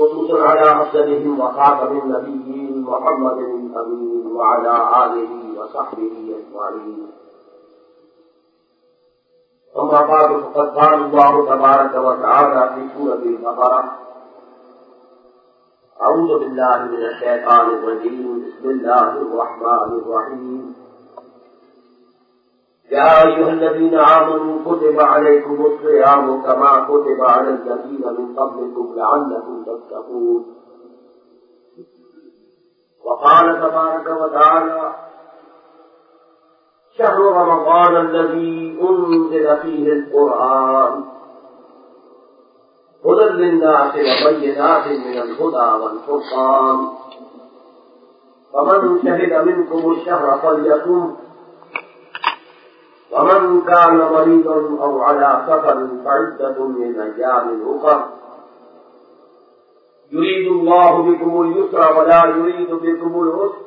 خصوصا على أفضلهم وخاتم النبيين محمد الأمين وعلى آله وصحبه أجمعين. أما بعد فقد قال الله تبارك وتعالى في سورة البقرة: أعوذ بالله من الشيطان الرجيم. بسم الله الرحمن الرحيم. يا أيها الذين آمنوا كتب عليكم الصيام كما كتب على الذين من قبلكم لعلكم تتقون. وقال تبارك وتعالى: شهر رمضان الذي أنزل فيه القرآن هدى للناس وبينات من الهدى والفرقان فمن شهد منكم الشهر فليصم ومن كان مريضا أو على سفر فعدة من أيام أخر يريد الله بكم اليسر ولا يريد بكم العسر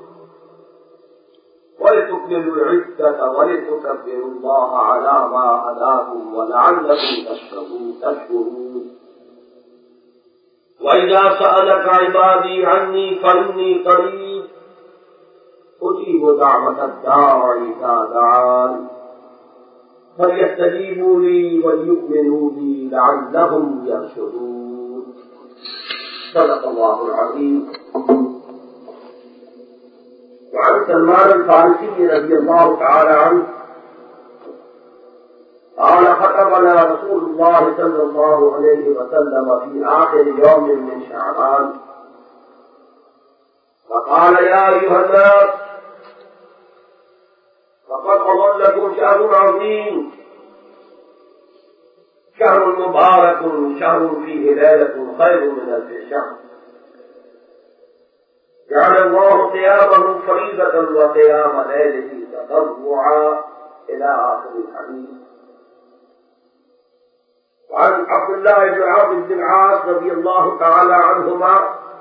ولتكملوا العدة ولتكبروا الله على ما هداكم ولعلكم تشكرون. وإذا سألك عبادي عني فإني قريب أجيب دعوة الداع إذا دعان فليستجيبوا لي وليؤمنوا بي لعلهم يرشدون. صدق الله العظيم. وعن سلمان الفارسي رضي الله تعالى عنه قال: خطبنا رسول الله صلى الله عليه وسلم في آخر يوم من شعبان فقال: يا أيها الناس فقد أضلكم شهر عظيم شهر مبارك شهر فيه ليلة خير من ألف شهر جعل الله قيامه فريضة وقيام ليله تطوعا إلى آخر الحديث. وعن عبد الله بن عمرو بن العاص رضي الله تعالى عنهما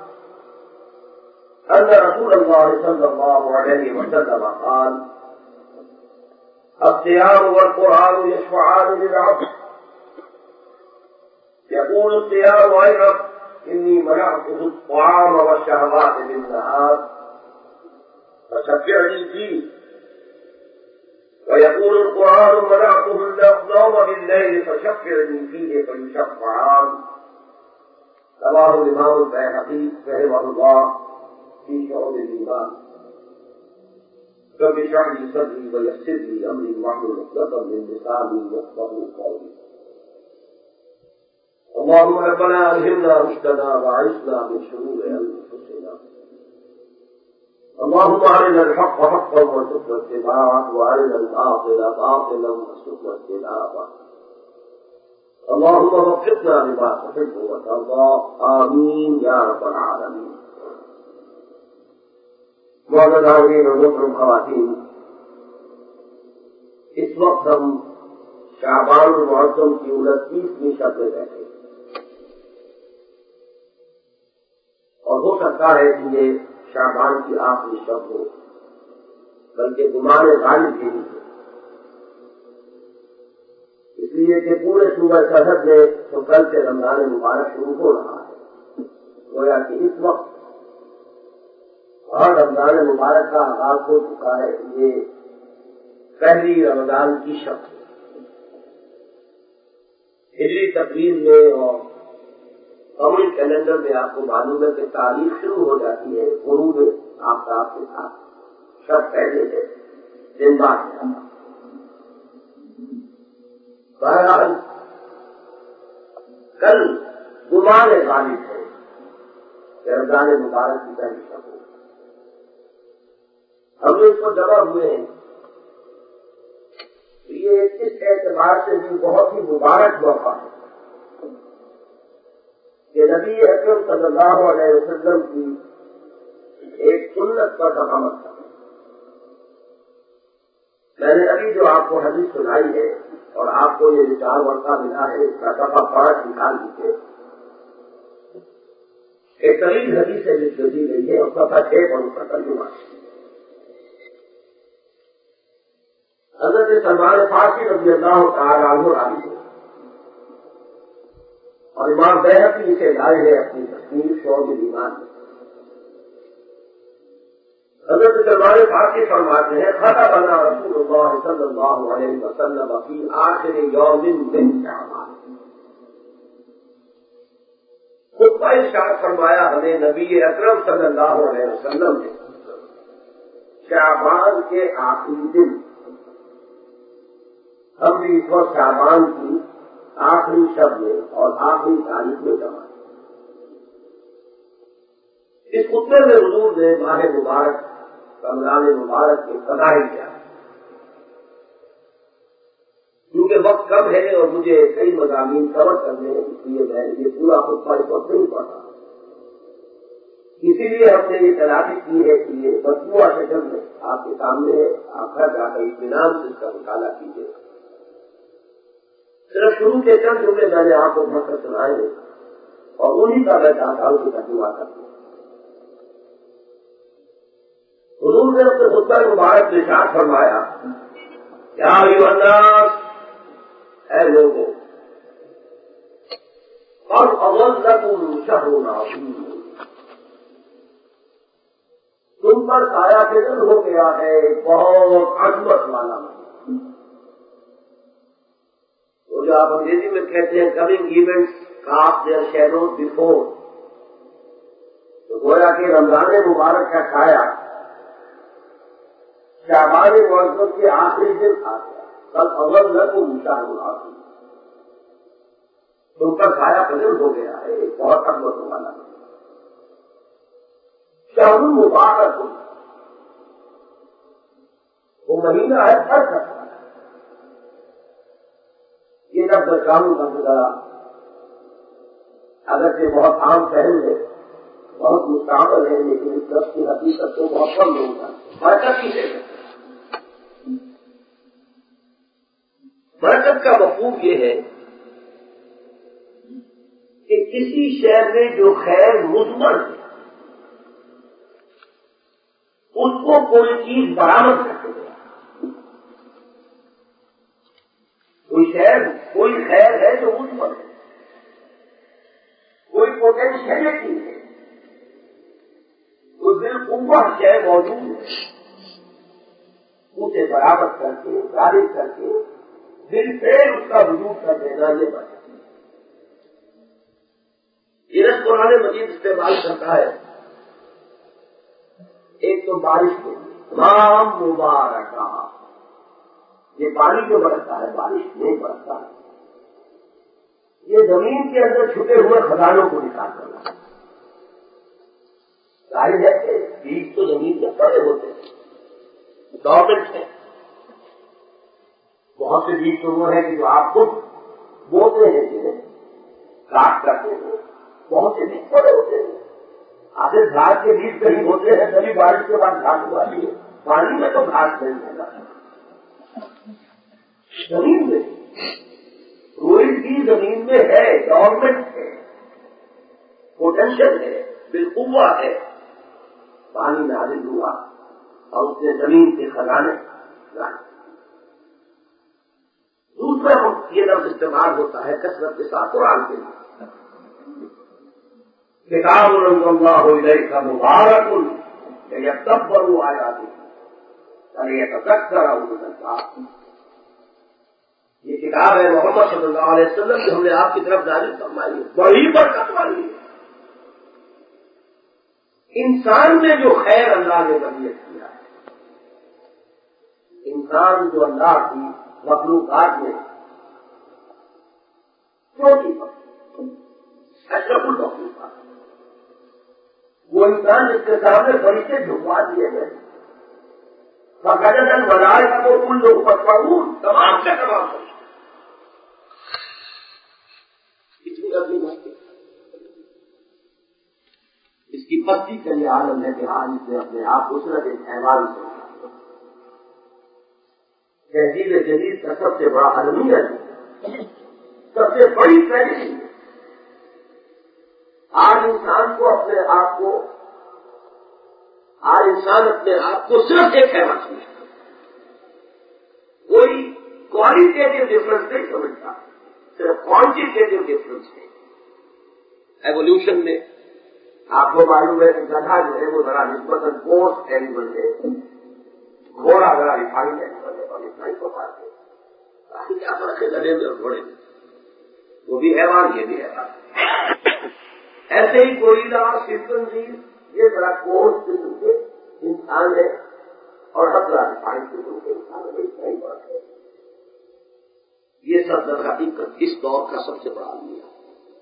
أن رسول الله صلى الله عليه وسلم قال: الصيام والقرآن يشفعان للعبد يقول الصيام: أي رب إني منعته الطعام والشهوات بالنهار فشفعني فيه. ويقول القرآن: منعته النوم بالليل فشفعني فيه فيشفعان. رواه الإمام البيهقي رحمه الله في شعب الإيمان. رب اشرح لي صدري ويسر لي أمري واحلل عقدة من لساني يفقهوا قولي. اللهم ربنا ألهمنا رشدنا وأعصمنا من شرور أنفسنا. اللهم أرنا الحق حقا وارزقنا اتباعه وأرنا الباطل باطلا وارزقنا اجتنابه. اللهم وفقنا لما تحب وترضى. آمين يا رب العالمين. معزز حاضرین اور محترم خواتین، اس وقت ہم شعبان المعظم کی 29ویں شب میں بیٹھے اور ہو سکتا ہے کہ یہ شعبان کی آخری شب ہو، بلکہ گمان غالب بھی نہیں ہے، اس لیے کہ پورے صوبہ سرحد میں تو کل سے رمضان مبارک شروع ہو رہا ہے، گویا کہ اس وقت اور رمضان مبارک کا آغاز ہو چکا ہے۔ یہ پہلی رمضان کی شب ہجری تقویم میں اور قمری کیلنڈر میں آپ کو معلوم ہے کہ تاریخ شروع ہو جاتی ہے غروب آفتاب کے ساتھ، شب پہلے سے دن بعد ہے۔ بہرحال کل گمان غالب ہے کہ رمضان مبارک کی پہلی شب ہو۔ ہم لوگ اس کو جمع ہوئے ہیں، یہ اس اعتبار سے بھی بہت ہی مبارک موقع ہے کہ نبی اکرم صلی اللہ علیہ وسلم کی ایک سنت پر ہم عمل کریں۔ میں نے ابھی جو آپ کو حدیث سنائی ہے اور آپ کو یہ وچار ورثہ ملا ہے، اس کا صفحہ 5 نکال دیجیے۔ ایک طویل حدیث ہے جس جو دی گئی ہے اور صفحہ 6 پر اس کا ترجمہ ہے۔ حضرت سلمان فارسی رضی اللہ تعالیٰ عنہ راوی ہے اور امام بیہقی اسے لائے ہیں اپنی تصنیف ایمان ہے۔ حضرت سلمان فارسی فرماتے ہیں خطبنا رسول اللہ صلی اللہ علیہ وسلم فی آخر یوم من شعبان، خطبہ ارشاد فرمایا ہمیں نبی اکرم صلی اللہ علیہ وسلم نے شعبان کے آخری دن، ہم بھی اس وقت شعبان کی آخری شب میں اور آخری تاریخ میں جمع۔ اس خطبے میں حضور نے ماہ مبارک رمضان مبارک کے فضائل کیا، کیونکہ وقت کم ہے اور مجھے کئی مضامین کور کرنے ہیں، اس لیے میں یہ پورا خطبہ اس وقت نہیں پڑھ رہا، اسی لیے ہم نے یہ تلافی کی ہے کہ یہ مطبوعہ شکل میں آپ کے سامنے ہے، آپ گھر جا کر اطمینان سے اس کا مطالعہ کیجیے۔ صرف شروع کے چند جملے میں نے آپ کو بہت کر سنائے ہیں اور انہیں کا میں چاہتا ہوں کہ ترجمہ کروں۔ حضور نے اپنے خطبہ مبارک میں ارشاد فرمایا یا ایھا الناس، اے لوگوں، قد اضلکم شہر عظیم، تم پر سایہ فضل ہو گیا ہے بہت عظمت والا مہینہ۔ تو جو آپ انگریزی میں کہتے ہیں coming events cast their shadows before, تو گویا کہ رمضان مبارک کا سایہ شعبان معظم کے آخری دن آ گیا، کل اول لکم شہر عظیم، تم پر سایہ فضل ہو گیا ہے بہت عظمت والا شہر مبارک، وہ مہینہ ہے ہر سکتا ہے۔ یہ جب درکانوں کا گزارا اگرچہ بہت عام پہل ہے، بہت مستعمل ہے، لیکن اس لفظ کی حقیقت تو بہت کم لوگوں کا برکت ہی ہے۔ برکت کا مفہوم یہ ہے کہ کسی شہر میں جو خیر مثمر ہے اس کو کوئی چیز برآمد کر دے، کوئی خیر ہے جو مثمر ہے، کوئی پوٹینشیلٹی ہے، کوئی بالقوہ شے موجود ہے، اسے برآمد کر کے ظاہر کر کے دل سے اس کا وجود کر دینا یہ بات ہے۔ یہ رس قرآن مجید استعمال کرتا ہے ایک تو بارش کے لیے تمام مبارکہ، یہ پانی جو برستا ہے بارش نہیں برستا ہے، یہ زمین کے اندر چھپے ہوئے خزانوں کو نکال کرنا ہے۔ ظاہر ہے کہ بیج تو زمین میں پڑے ہوتے ہیں، گورنمنٹ ہے، بہت سے بیج تو وہ ہیں کہ جو آپ خود بوتے ہیں، جنہیں کاٹ کرتے ہیں، بہت سے بیج پڑے ہوتے ہیں۔ آخر گھاس کے بیج کہیں ہوتے ہیں کبھی بارش کے بعد گھاس اگاتی ہے، پانی میں تو گھاس نہیں ہوگا، زمین میں روئی کی زمین میں ہے، گورنمنٹ ہے، پوٹینشل ہے، بالقوہ ہے، پانی نازل ہوا اور اس نے زمین کے خزانے لائے۔ دوسرا یہ لفظ استعمال ہوتا ہے کثرت کے ساتھ قرآن کے لیے، کتاب انزل اللہ الیک مبارک لیدبروا آیاتہ ولیتذکر اولو الالباب، یہ کتاب ہے محمد صلی اللہ علیہ وسلم جو ہم نے آپ کی طرف نازل فرمائی ہے، بڑی برکت والی ہے۔ انسان میں جو خیر اللہ نے تربیت کیا ہے، انسان جو اللہ کی مخلوقات میں چھوٹی اشرف المخلوقات، وہ انسان جس کے سامنے فرشتے جھکوا دیے گئے، فقدت الملائکہ کو ان لوگ مطمئون، تمام سے تمام اتنی عظیم ہوتی، اس کی پستی کا یہ عالم ہے کہ آج اس نے اپنے آپ کو صرف ایک حیوان سے تہذیب جدید کا سب سے بڑا المیت ہے، سب سے بڑی ٹریجڈی ہے۔ آج انسان اپنے آپ کو صرف ایک حیوان سمجھتا ہے، کوئی کوالٹیٹیو ڈفرنس نہیں سمجھتا، صرف کوانٹیٹیو ڈفرنس ہے۔ ایوولوشن میں آپ کو معلوم ہے کہ گدھا جو ہے وہ ذرا نسبتاً کوس اینیمل ہے، گھوڑا ذرا ریفائنڈ اینیمل ہے، اور اتنا ہی کو پاتے ہیں. کیا فرق ہے گدھے میں اور گھوڑے میں؟ وہ بھی حیوان، یہ بھی حیوان. ایسے ہی گوریلا، چمپینزی یہ ذرا کوس قسم کے انسان ہے، اور ہم ذرا ریفائنڈ قسم کے انسان ہے، اتنا ہی فرق ہے. یہ سب در حقیقت اس دور کا سب سے بڑا المیہ ہے.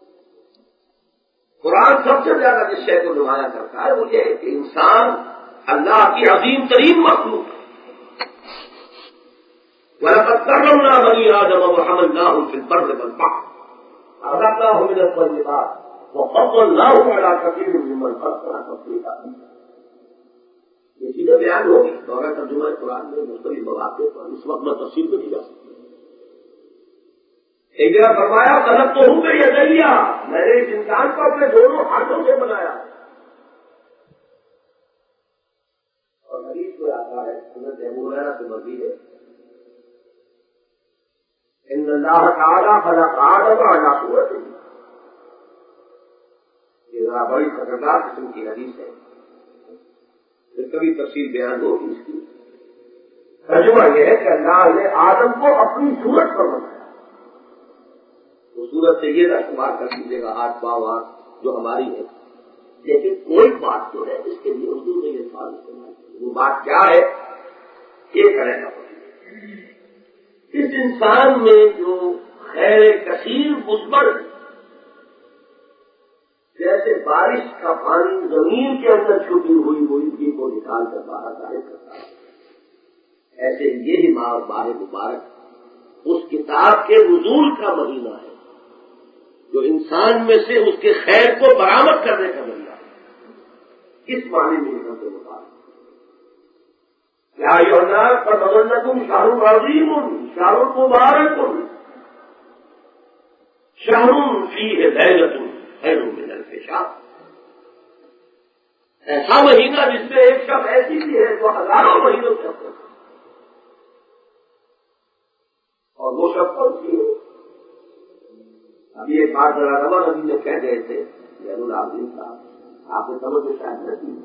قرآن سب سے زیادہ جس شے کو نمایاں کرتا ہے وہ یہ ہے کہ انسان اللہ کی عظیم ترین مخلوق ہے. وَلَقَدْ كَرَّمْنَا بَنِي آدَمَ وَحَمَلْنَاهُمْ فِي الْبَرِّ وَالْبَحْرِ وَرَزَقْنَاهُم مِّنَ الطَّيِّبَاتِ وَفَضَّلْنَاهُمْ عَلَىٰ كَثِيرٍ مِّمَّنْ خَلَقْنَا تَفْضِيلًا. یہ چیزیں بیان ہوگی دورہ ترجمہ قرآن میں مختلف مواقع پر، اس وقت میں تفصیل میں نہیں جا سکتا. ایک جگہ فرمایا غلط تو ہوں کہ یدیہ، میں نے اس انسان کو اپنے دونوں ہاتھوں سے بنایا. اور حدیث میں آتا ہے، حضرت ابو ہریرہ سے مروی ہے، ان اللہ تعالی خلق آدم علی صورتہ. یہ ذرا بڑی خطرناک قسم کی حدیث ہے، پھر کبھی تفصیل بیان ہوگی اس کی. ترجمہ یہ ہے کہ اللہ نے آدم کو اپنی صورت پر بنایا. وہ صورت سے یہ استعمال کر دیجیے گا ہاتھ پاؤں آنکھ جو ہماری ہے، لیکن کوئی بات جو ہے اس کے لیے اردو میں یہ سوال استعمال کریں. وہ بات کیا ہے یہ کرے گا. اس انسان میں جو خیر کثیر مثبت جیسے بارش کا پانی زمین کے اندر چھپی ہوئی مویدگی کو نکال کر باہر ظاہر کرتا ہے، ایسے یہی ماہ مبارک اس کتاب کے نزول کا مہینہ ہے جو انسان میں سے اس کے خیر کو برآمد کرنے کا ذریعہ ہے. اس معنی میں ہم سے مطابق کیا یہ ہونا فضلکم شہر عظیم شہر مبارک شہر فیہ لیلۃ خیر من الف شہر. ایسا مہینہ جس میں ایک شب ایسی بھی ہے جو ہزاروں مہینوں سے افضل ہے. اور وہ شب کون سی ہے؟ ابھی ایک بات ذرا رمضان نبی نے کہہ گئے تھے زین العابدین صاحب، آپ نے سمجھ میں شاید نہ کی.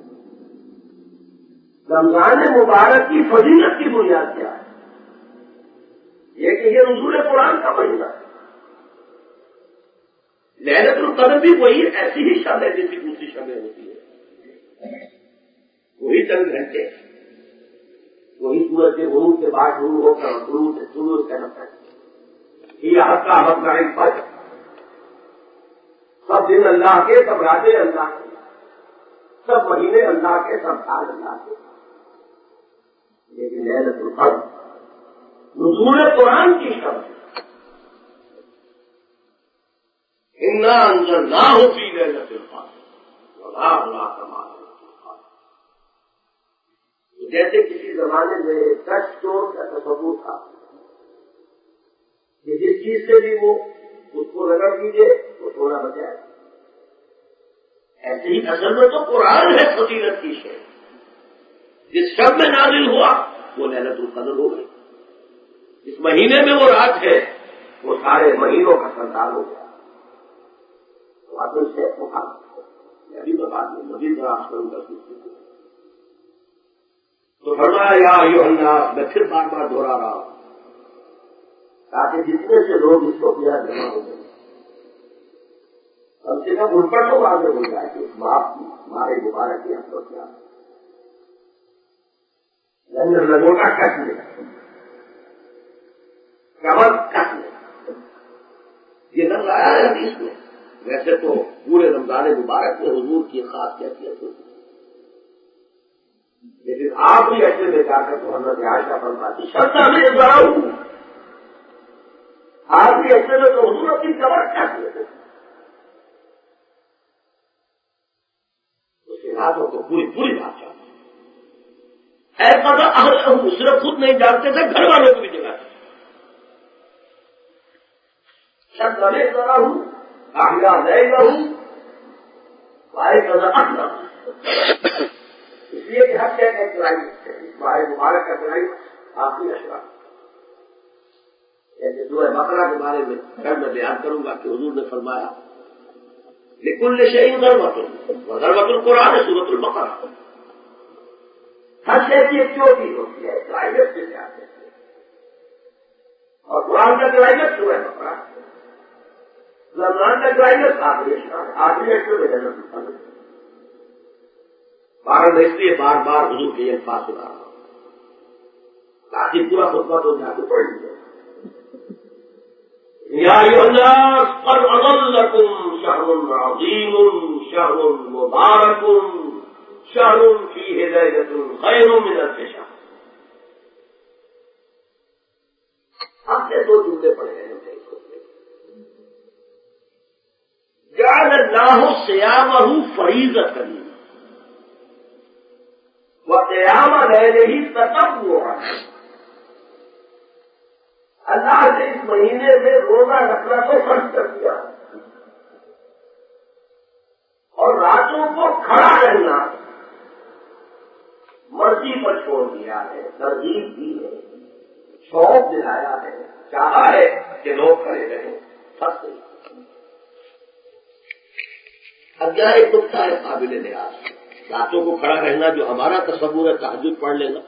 رمضان مبارک کی فضیلت کی بنیاد کیا ہے؟ یہ کہ یہ نزول قرآن کا مہینہ ہے. لیلۃ القدر بھی وہی ایسی ہی شب ہے جیسی دوسری شبیں ہوتی ہے، وہی چند گھنٹے، وہی سورج کے غروب کے بعد شروع ہو کر شروع سے یہ ہفتہ مطلع الفجر. سب دن اللہ کے، سب راتیں اللہ کے، سب مہینے اللہ کے، سب سال اللہ کے. لیکن لیلۃ القدر نزول قرآن کی شب ہے. انا انزلناہ فی لیلۃ القدر وما ادراک ما لیلۃ القدر. جیسے کسی زمانے میں ٹچ اسٹور کا تصور تھا کہ جس چیز سے بھی وہ اس کو رگڑ دیجیے وہ تھوڑا بچائے، ایسے ہی اصل میں تو قرآن ہے فضیلت کی شے. جس شب میں نازل ہوا وہ لیلۃ القدر ہو گئی. اس مہینے میں وہ رات ہے وہ سارے مہینوں کا سردار ہو گیا. تو سے ابھی بات میں مزید دراز کروں گا. تو فرمایا یا ایھا الناس، میں پھر بار بار دہرا رہا ہوں تاکہ جتنے سے لوگ اس کو کیا جمع ہو گئے کم سے کم ان پر تو واضح ہو جائے کہ ہمارے مبارک کی ہم کیا لوگوں کا کٹ لے کمر کٹ لے. یہ لفظ آیا ہے حدیث میں. ویسے تو پورے رمضان مبارک میں حضور کی خاص کیفیت ہوتی ہے، لیکن آپ بھی ایسے میں جا کر تو حضرت عائشہ فرماتی شرطہ میں ذرا ہوں آپ بھی ایسے میں تو حضور اپنی کمر کٹ لیتے اس کے ہاتھوں کو پوری بات چاہتے ایسا صرف خود نہیں جانتے تھے، گھر والوں کو بھی جگاتے. شرطہ میں ذرا ہوں آگیا لے گا بھائی نظر اٹھنا اس لیے کہ ہر شے کا چلائی بھائی مبارک کا چلائی آخری اشرا. جیسے سورہ بقرہ کے بارے میں کل میں بیان کروں گا کہ حضور نے فرمایا لکل شیء ضرورت وضرورت القرآن سورۃ البقرہ. ہر شے کی ایک چوٹی ہوتی ہے، کلائمیکس سے آتے ہیں، اور قرآن کا کلائمیکس سورۃ بقرہ، رمضان کا کلائمیکس آخری اشرے میں جنت. 12 میں اس لیے بار بار حضور کے الفاظ سنا رہا ہوں تاکہ پورا خطبہ تو جا کے پڑھ لیجیے. یا ایھا الناس قد اضلکم شہر عظیم شہر مبارک شہر فیہ لیلۃ خیر من الف شہر. ہم نے 2 جملے پڑھے ہیں. جعل اللہ صیامہ فریضۃ وقیام لیلہ تطوعا. اللہ نے اس مہینے میں روزہ رکھنا تو فرض کر دیا اور راتوں کو کھڑا رہنا مرضی پر چھوڑ دیا ہے، ترغیب دی ہے، شوق دلایا ہے، چاہا ہے کہ لوگ کھڑے رہیں. فرض نہیں. اب کیا ایک نقطہ ہے قابل لحاظ، راتوں کو کھڑا رہنا جو ہمارا تصور ہے تہجد پڑھ لینا،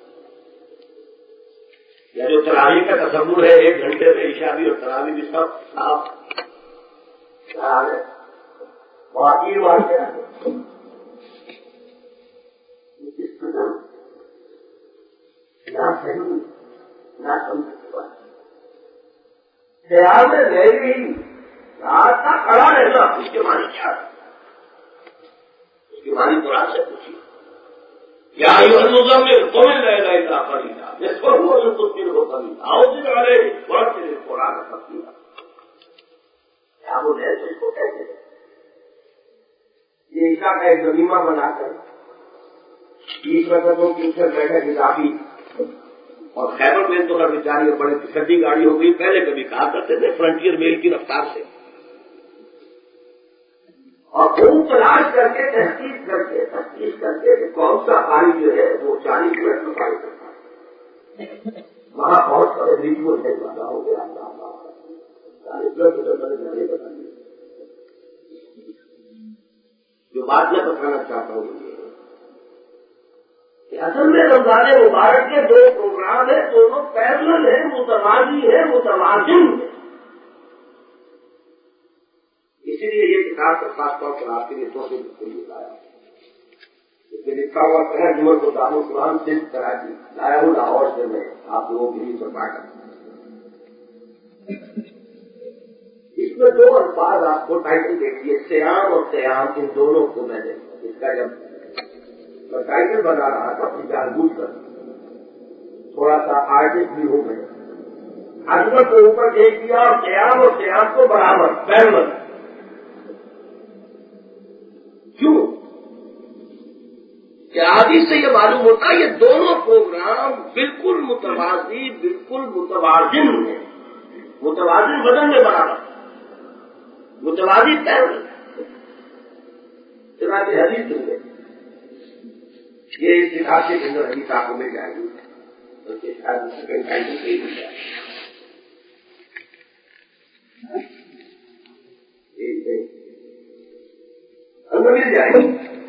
یا جو تراویح کا تصور ہے 1 گھنٹے میں عشاء بھی اور تراویح بھی سب صاف واقعی واقعہ ہے. نہ صحیح نہ سمجھ خیال میں رہ گئی رات کا کھڑا رہنا اس کے معنی کیا ہے؟ اس کی معنی قرآن سے پوچھیے. یا ایھا المزمل قم الليل الا قليلا نصفه او انقص منه قليلا او زد عليه ورتل القرآن ترتيلا. کیا وہ لیل اس کو کہتے ہیں؟ یہ عشاء کا ایک غنیمہ بنا کر 20 رکعتوں کی اوپر بیٹھے کتابی اور خیبر میں تو کر بیچاری اور بڑے ٹھنڈی گاڑی ہو گئی. پہلے کبھی کہا کرتے تھے فرنٹیئر میل کی رفتار سے، اور خوب تلاش کر کے تحقیق کر کے کہ کون سا قاری جو ہے وہ 40 منٹ میں قاری کرتا ہے. وہاں بہت سارے ریچول ہے، والا ہو گیا 40 منٹ نہیں بتا دیا. جو بات میں بتانا چاہتا ہوں یہ کہ اصل میں رمضان مبارک کے 2 پروگرام ہیں، دونوں پیرلل ہیں، متوازی ہیں، متوازن ہیں. اسی لیے یہ کتاب کا خاص طور پر آپ کے لیے 2 سے لایا. اس میں لکھا ہوا ہے جمعہ کو دارالقرآن سے کراچی لایا ہوں لاہور سے میں آپ لوگوں کے لیے سرما کر. اس میں 2 الفاظ آپ کو ٹائٹل دیکھیے، سیام اور قیام، ان دونوں کو میں نے اس کا جب میں ٹائٹل بنا رہا تھا اپنی جان بوجھ کر تھوڑا سا آرٹسٹ بھی ہوں میں، عظمت کو اوپر دیکھ دیا اور قیام کو برابر پیرلل. کیوں کہ حدیث سے یہ معلوم ہوتا ہے یہ دونوں پروگرام بالکل متوازی، بالکل متوازن ہیں. متوازن وزن میں برابر، متوازی پیرلل. چنانچہ حدیث سن لیں، یہ اس کتاب کے اندر حدیث آپ کو مل جائے گی، بلکہ شاید سیکنڈ ٹائم سے صحیح مل جائے گی، اندر مل جائے گی.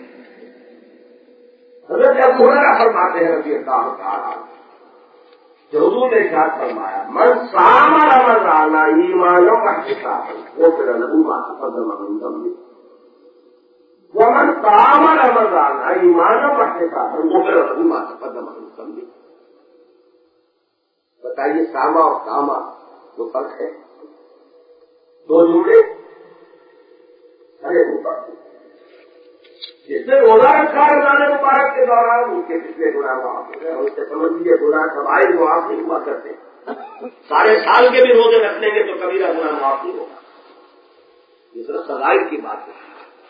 حضرت ابو ہریرہ فرماتے ہیں رضی اللہ تعالیٰ جو حضور نے ارشاد فرمایا من صام رمضان ایمانا واحتسابا غفر له ما تقدم من ذنبه ومن صام رمضان ایمانا واحتسابا غفر له ما تقدم من ذنبه. بتائیے ساما اور کاما جو فرق ہے، 2 جملے ارے اوپر. جس نے روزہ رکھا رمضان مبارک کے دوران ان کے پچھلے گناہ معاف ہو گئے، اور اس سے سمجھ لیجیے گناہ کبائر معاف نہیں ہوا کرتے. سارے سال کے بھی روزے رکھ لیں گے تو کبیرہ گناہ معاف نہیں ہوگا. یہ صرف سزائر کی بات ہے.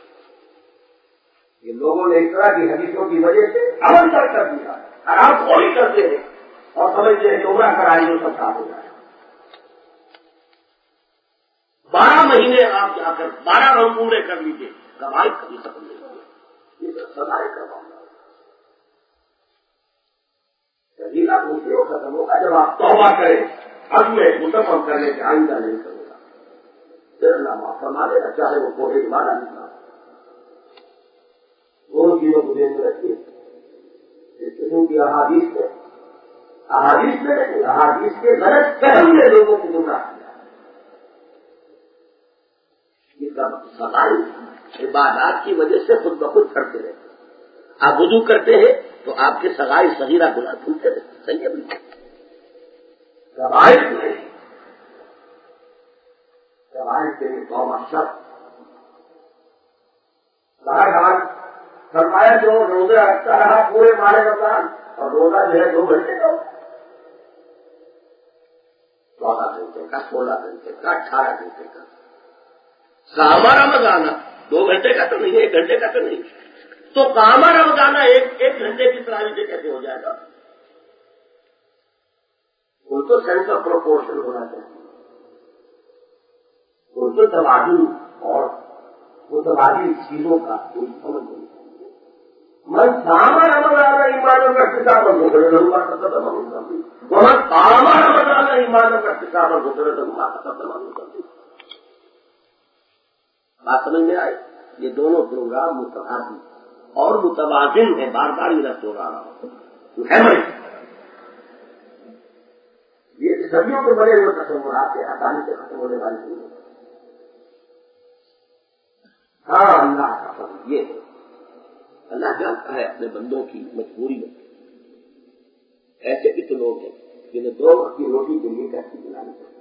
یہ لوگوں نے اس طرح کی حدیثوں کی وجہ سے عمل تک کر دیا، حرام خوری کرتے ہیں اور سمجھتے ہیں کہ عمرہ کرائی تو سب کام ہو جائے. 12 مہینے آپ جا کر 12 رنگ پورے کر لیجیے، کبائر کبھی ختم نہیں ہوگی. یہ سزائر کا معاملہ کبھی آپ مجھے ختم ہوگا جب آپ توبہ کریں، اب میں مسلمان کرنے سے آئندہ نہیں کروں گا. پھر اللہ معاف فرما دینا، چاہے وہ کوئی ایمان نہ دونوں چیزوں کو دین میں رکھیے. اس قسم کی احادیث میں نہیں، احادیث کے غلط فہم نے لوگوں کو گمراہ کیا. یہ سب سفائی عبادات کی وجہ سے خود بخود کرتے رہتے. آپ وضو کرتے ہیں تو آپ کے سگائی صغیرہ گناہ دھلتے رہتے. صحیح ہے بالکل. روایت نہیں، روایت کے لیے قوم شخص بہرحال فرمایا جو روزہ رکھتا رہا پورے ماہ رمضان، اور روزہ جو ہے 2 گھنٹے کا، 14 گھنٹے کا، 16 گھنٹے کا، 18 گھنٹے کا. قامہ رمضان 2 گھنٹے کا تو نہیں، 1 گھنٹے کا تو نہیں. تو قامہ رمضان ایک گھنٹے کی تراویح سے کیسے ہو جائے گا؟ وہ تو سینس آف پروپورشن ہونا چاہیے. وہ تو توازن اور متبادل چیزوں کا کوئی سمجھ نہیں. من قام رمضان ایمانا واحتسابا غفر له ما تقدم من ذنبه ومن قام رمضان ایمانا واحتسابا غفر له ما تقدم من ذنبه. بات سمجھ میں آئی؟ یہ دونوں پروگرام متبادل اور متوازن ہیں. بار بار یہ رفت ہو رہا ہوں. یہ صدیوں کے بڑے ہوئے تصورات کے آسانی سے ختم ہونے والی چیزیں. ہاں اللہ کا فضل یہ ہے، اللہ جانتا ہے اپنے بندوں کی مجبوری میں. ایسے بھی تو لوگ ہیں جنہیں 2 وقت کی روٹی کے لیے کیسے بلانی چاہیے،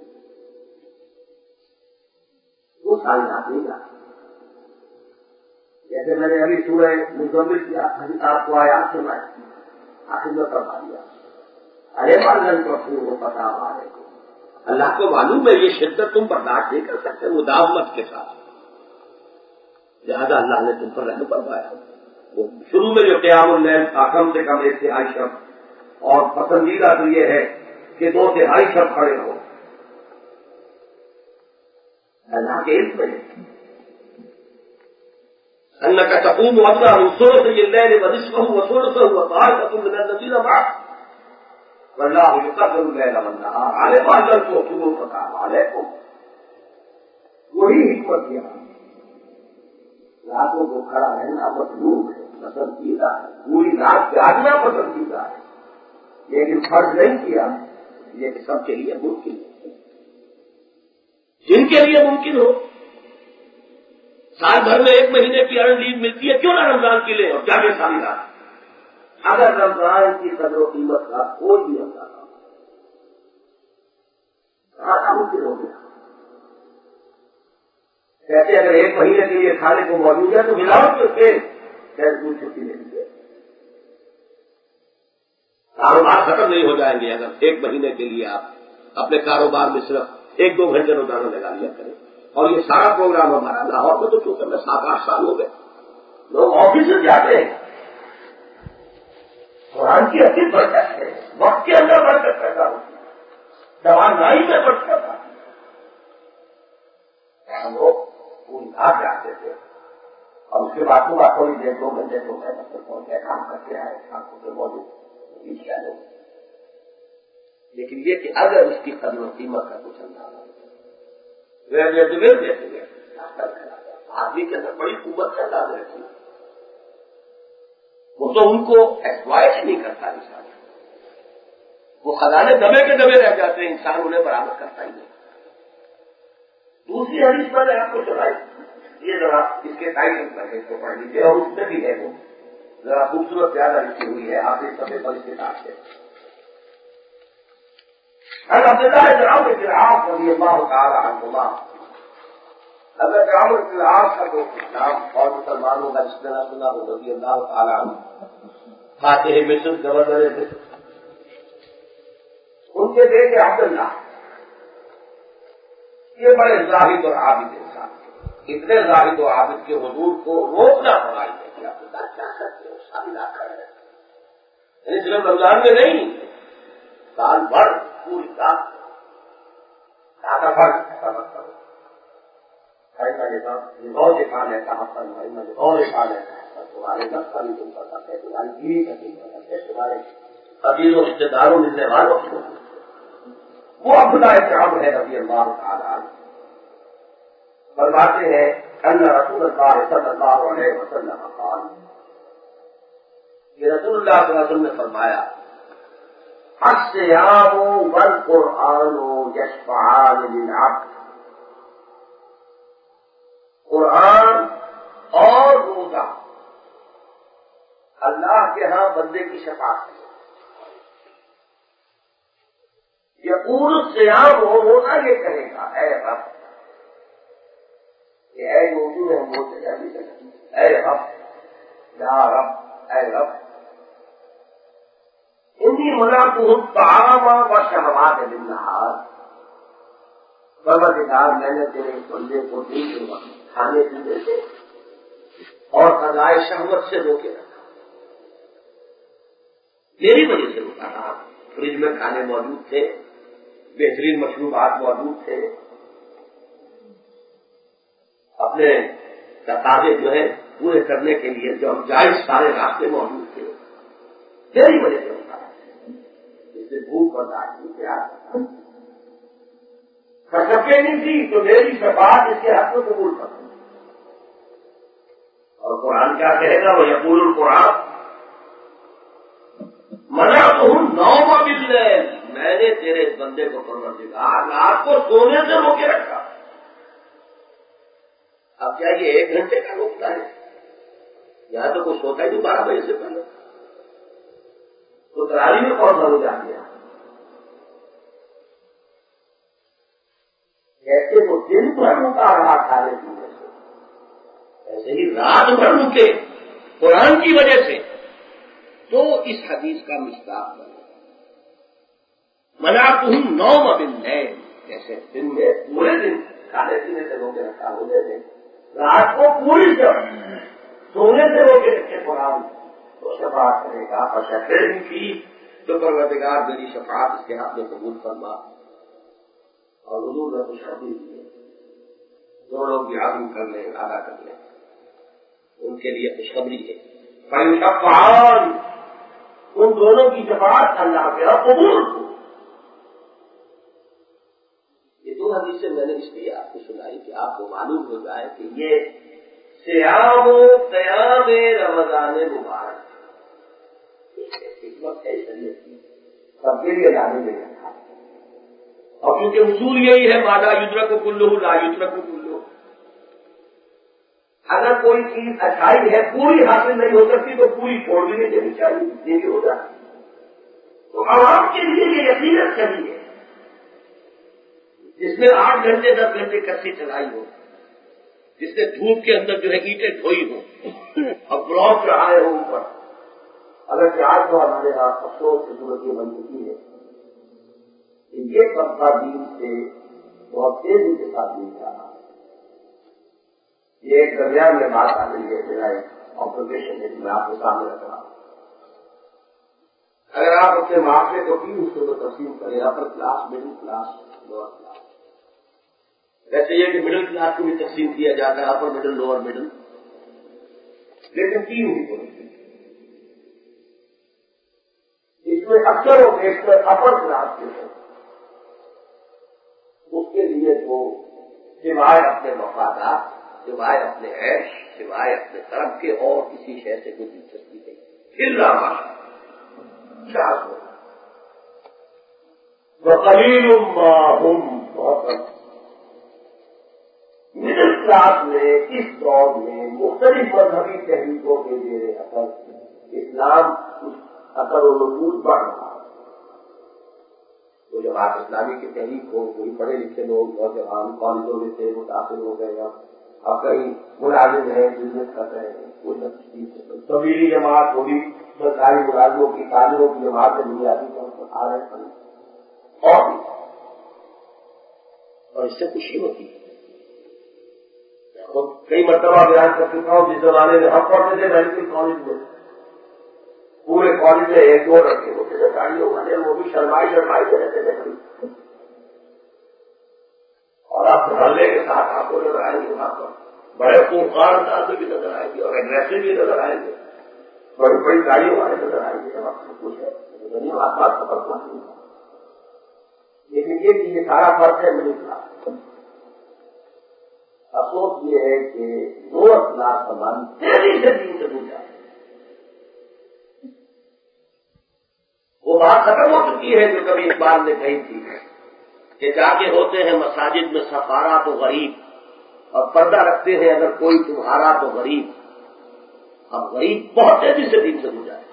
وہ ساری رات نہیں جاتے. جیسے میں نے ابھی سورہ مزمل کی آپ کو آیات سنائی، آخر میں فرما دیا ارے مالن کو وہ پتا والے کو. اللہ کو معلوم ہے یہ شدت تم برداشت نہیں کر سکتے مداومت کے ساتھ، لہذا اللہ نے تم پر رحم فرمایا. وہ شروع میں جو قیام اللیل تھا کم سے کم 1/3 شب، اور پسندیدہ تو یہ ہے کہ 2/3 شب کھڑے ہو. اللہ کے علم میں انك تقوم ادنى من ثلثي الليل ونصفه وثلثه وطائفة من الذين معك والله يقدر الليل والنهار علم ان لن تحصوا فتاب عليكم. وہی حکمت ہے. راتوں کو کھڑا رہنا مطلوب ہے، پسندیدہ ہے، پوری رات جاگنا پسندیدہ ہے، لیکن فرض نہیں کیا. یہ کہ سب کے لیے ممکن ہے. جن کے لیے ممکن ہو، سال بھر میں 1 مہینے کی ارن لیو ملتی ہے، کیوں نہ رمضان کے لیے اور جاگے ساری رات. اگر رمضان کی قدر و قیمت کا کوئی بھی اندازہ کھانا ممکن ہو گیا. کہتے اگر 1 مہینے کے لیے کھانے کو موجود ہے تو ملاوٹ کے پھر کوئی چھٹی نہیں ہے. کاروبار ختم نہیں ہو جائیں گے اگر 1 مہینے کے لیے آپ اپنے کاروبار میں صرف 1-2 گھنٹے روزانہ لگا لیا کریں. اور یہ سارا پروگرام ہمارا لاہور میں تو کیونکہ میں 7-8 سال ہو گئے، لوگ آفس سے جاتے ہیں. قرآن کی اچھی برکت ہے، وقت کے اندر برکت پیدا ہوتی ہے، توانائی میں برکت آتی ہے. ہم لوگ پوری رات جاتے تھے اور اس کے بعد تو تھوڑی دیر 2 گھنٹے تو میں پہنچ گئے، کام کرتے آئے، آنکھوں سے موجود لوگ. لیکن یہ کہ اگر اس کی قدر و قیمت کا کچھ اندازہ آدمی کے اندر بڑی قوت کا انداز رہتی ہے، وہ تو ان کو ایکسپلائٹ نہیں کرتا انسان. وہ خزانے دبے کے دبے رہ جاتے ہیں، انسان انہیں برآمد کرتا ہی نہیں. دوسری حدیث میں نے آپ کو سنائی، یہ ذرا اس کے ٹائٹل پر ہے تو پڑھ لیجیے، اور اس میں بھی ہے وہ ذرا خوبصورت زیادہ لکھی ہوئی ہے، آپ اس سفے پر اس کتاب سے. عبد الله بن عمرو بن العاص رضی اللہ تعالی عنہما. حضرت عمرو بن العاص کا جو نام اور مسلمانوں کا جس نے سنا ہو رضی اللہ تعالی عنہ، فاتح مصر، گورنر مصر. ان کے بیٹے عبداللہ یہ بڑے زاہد اور عابد انسان تھے. اتنے زاہد و عابد کے حضور کو روکنا پڑا کہ عبداللہ کیا کرتے ہو، شامل آ کر ہے. یعنی صرف رمضان میں نہیں، سال بھر پوری رات زیادہ فرق سمجھ کرو. بہت کام ایسا حسن بھائی میں بہت کام ایسا تمہارے نفس کا بھی تم کر سکتے، تمہاری بیوی کا تم کر سکتے، تمہارے قبیلوں رشتے داروں ملنے والوں کو. وہ عبداللہ ابن عمرو ہے رضی اللہ تعالی عنہ. فرماتے ہیں ان رسول اللہ صلی اللہ علیہ وسلم قال، یہ رسول اللہ صلی اللہ علیہ وسلم نے فرمایا الصیام والقرآن یشفعان للعبد، قرآن اور روزہ اللہ کے ہاں بندے کی شفاعت ہے۔ یقول الصیام ہو، روزہ یہ کہے گا اے رب، یہ اے اردو میں ہم بولتے جانے چاہیے، اے رب یا رب، اے رب انی منعتہ الطعام والشہوات بالنہار، پروردگار میں نے تیرے اس بندے کو دن کے وقت کھانے پینے سے اور قضائے شہوت سے روکے رکھا، میری وجہ سے روکا رہا۔ فریج میں کھانے موجود تھے، بہترین مشروبات موجود تھے، اپنے تقاضے جو ہے پورے کرنے کے لیے جو جائز سارے راستے موجود تھے، میری وجہ سے روکا رہا، اس سے بھوک برداشت نہیں کیا، کشکے نہیں تھی تو میری شفاعت اس کے حق میں قبول کر۔ اور قرآن کیا کہے گا، وہ یقول القرآن منعتہ النوم باللیل، میں نے تیرے اس بندے کو پروردگار رات کو سونے سے روکے رکھا۔ اب کیا یہ 1 گھنٹے کا روکتا ہے؟ یہاں تو کوئی سوتا ہی نہیں 12 بجے سے پہلے، تو تراویح میں کون سا روزہ دیا؟ ایسے وہ دن بھر رکا رہا کھانے پینے سے، ایسے ہی رات بھر رکے قرآن کی وجہ سے، تو اس حدیث کا مصداق بنے۔ منعتہ النوم باللیل، جیسے دن میں پورے دن کھانے پینے سے روکے رکھا، روزے میں رات کو پوری جب سونے سے روکے رکھے قرآن، تو شفاعت کرے گا، اور شفاعت کی تو پروردگار میری شفاعت اس کے ہاتھ میں قبول فرما۔ اور حضور نے خوشخبری دی، جو لوگ بھی عزم کر لیں، ارادہ کر لیں، ان کے لیے خوشخبری ہے، فیشفعان، ان دونوں کی شفاعت اللہ کے ہاں قبول ہو۔ یہ 2 حدیثیں میں نے اس لیے آپ کو سنائی کہ آپ کو معلوم ہو جائے کہ یہ صیام و قیام رمضان مبارک حکمت ہے شریعت کی، سب کے لیے لانے میں رکھا، اور کیونکہ اصول یہی ہے ما لا یدرک کلہ لا یترک کلہ، اگر کوئی چیز اچھائی ہے پوری حاصل نہیں ہو سکتی تو پوری چھوڑ بھی نہیں دینی چاہیے، یہ بھی ہو جاتی، تو عوام کے لیے یہ یقیناً صحیح ہے، جس نے 8 گھنٹے 10 گھنٹے کشتی چلائی ہو، جس نے دھوپ کے اندر جو ہے اینٹیں دھوئی ہو اور بلاک چڑھائے ہو اوپر، اگر کہ آج تو ہمارے یہاں افسوس کی صورت یہ بن چکی ہے کہ یہ طبقہ دین سے بہت تیزی کے ساتھ نہیں جا رہا ہے۔ یہ ایک درمیان میں بات آ رہی ہے، میرا ایک آبزرویشن ہے، میں آپ کو سامنے رکھ رہا ہوں۔ اگر آپ اپنے معاشرے کو 3 حصوں میں تقسیم کریں، upper class, middle class, lower class, ویسے یہ کہ مڈل کلاس کو بھی تقسیم کیا جاتا ہے، اپر مڈل، لوور مڈل، لیکن 3 حصوں میں اس میں اکثر و بیشتر اپر کلاس کے ہیں، اس کے لیے جو سوائے اپنے مفادات، سوائے اپنے عیش، سوائے اپنے طرف کے اور کسی شے سے کوئی دلچسپی نہیں، پھر لاما شاہ ہو وقلیل ما ہم، بہت کم۔ مڈل کلاس میں اس دور میں مختلف مذہبی تحریکوں کے زیر اثر اسلام اثر و نفوذ بڑھ رہا ہے۔ تو جب آپ اسلامی کی تحریک ہو، کوئی پڑھے لکھے لوگ نوجوان کالجوں میں سے متاثر ہو گئے، اب کہیں ملازم ہیں، بزنس کر رہے ہیں، کوئی قبیلی جماعت ہوگی، سرکاری ملازموں کی تعلیموں کی جماعت سے بنیادی طور پر آ رہے ہیں، اور اس سے خوشی ہوتی ہے۔ کئی مرتبہ بیان کر چکا ہوں، جس زمانے میں ہم پڑھتے تھے میڈیکل کالج میں، پورے کالج میں 1-2 لڑکے ہوتے تھے گاڑیوں والے، وہ بھی شرمائی کے رہتے تھے، اور آپ دھڑلے کے ساتھ آپ کو نظر آئیں گے، وہاں پر بڑے خوفناک انداز میں بھی نظر آئیں گے، اور ایگریسو بھی نظر آئیں گے، بڑی بڑی گاڑیوں والے نظر آئیں گے، سب آپ کچھ ہے بات کا فرق نہیں، لیکن یہ سارا فرق ہے مڈل کلاس۔ افسوس یہ ہے کہ 2 اسلاف زمان تیزی سے دین سے دور جاتے ہیں. وہ بات ختم ہو چکی ہے جو کبھی اقبال نے کہی تھی کہ جا کے ہوتے ہیں مساجد میں سفارا تو غریب اور پردہ رکھتے ہیں اگر کوئی تمہارا تو غریب. اب غریب بہت تیزی سے دین سے دور جاتے ہیں.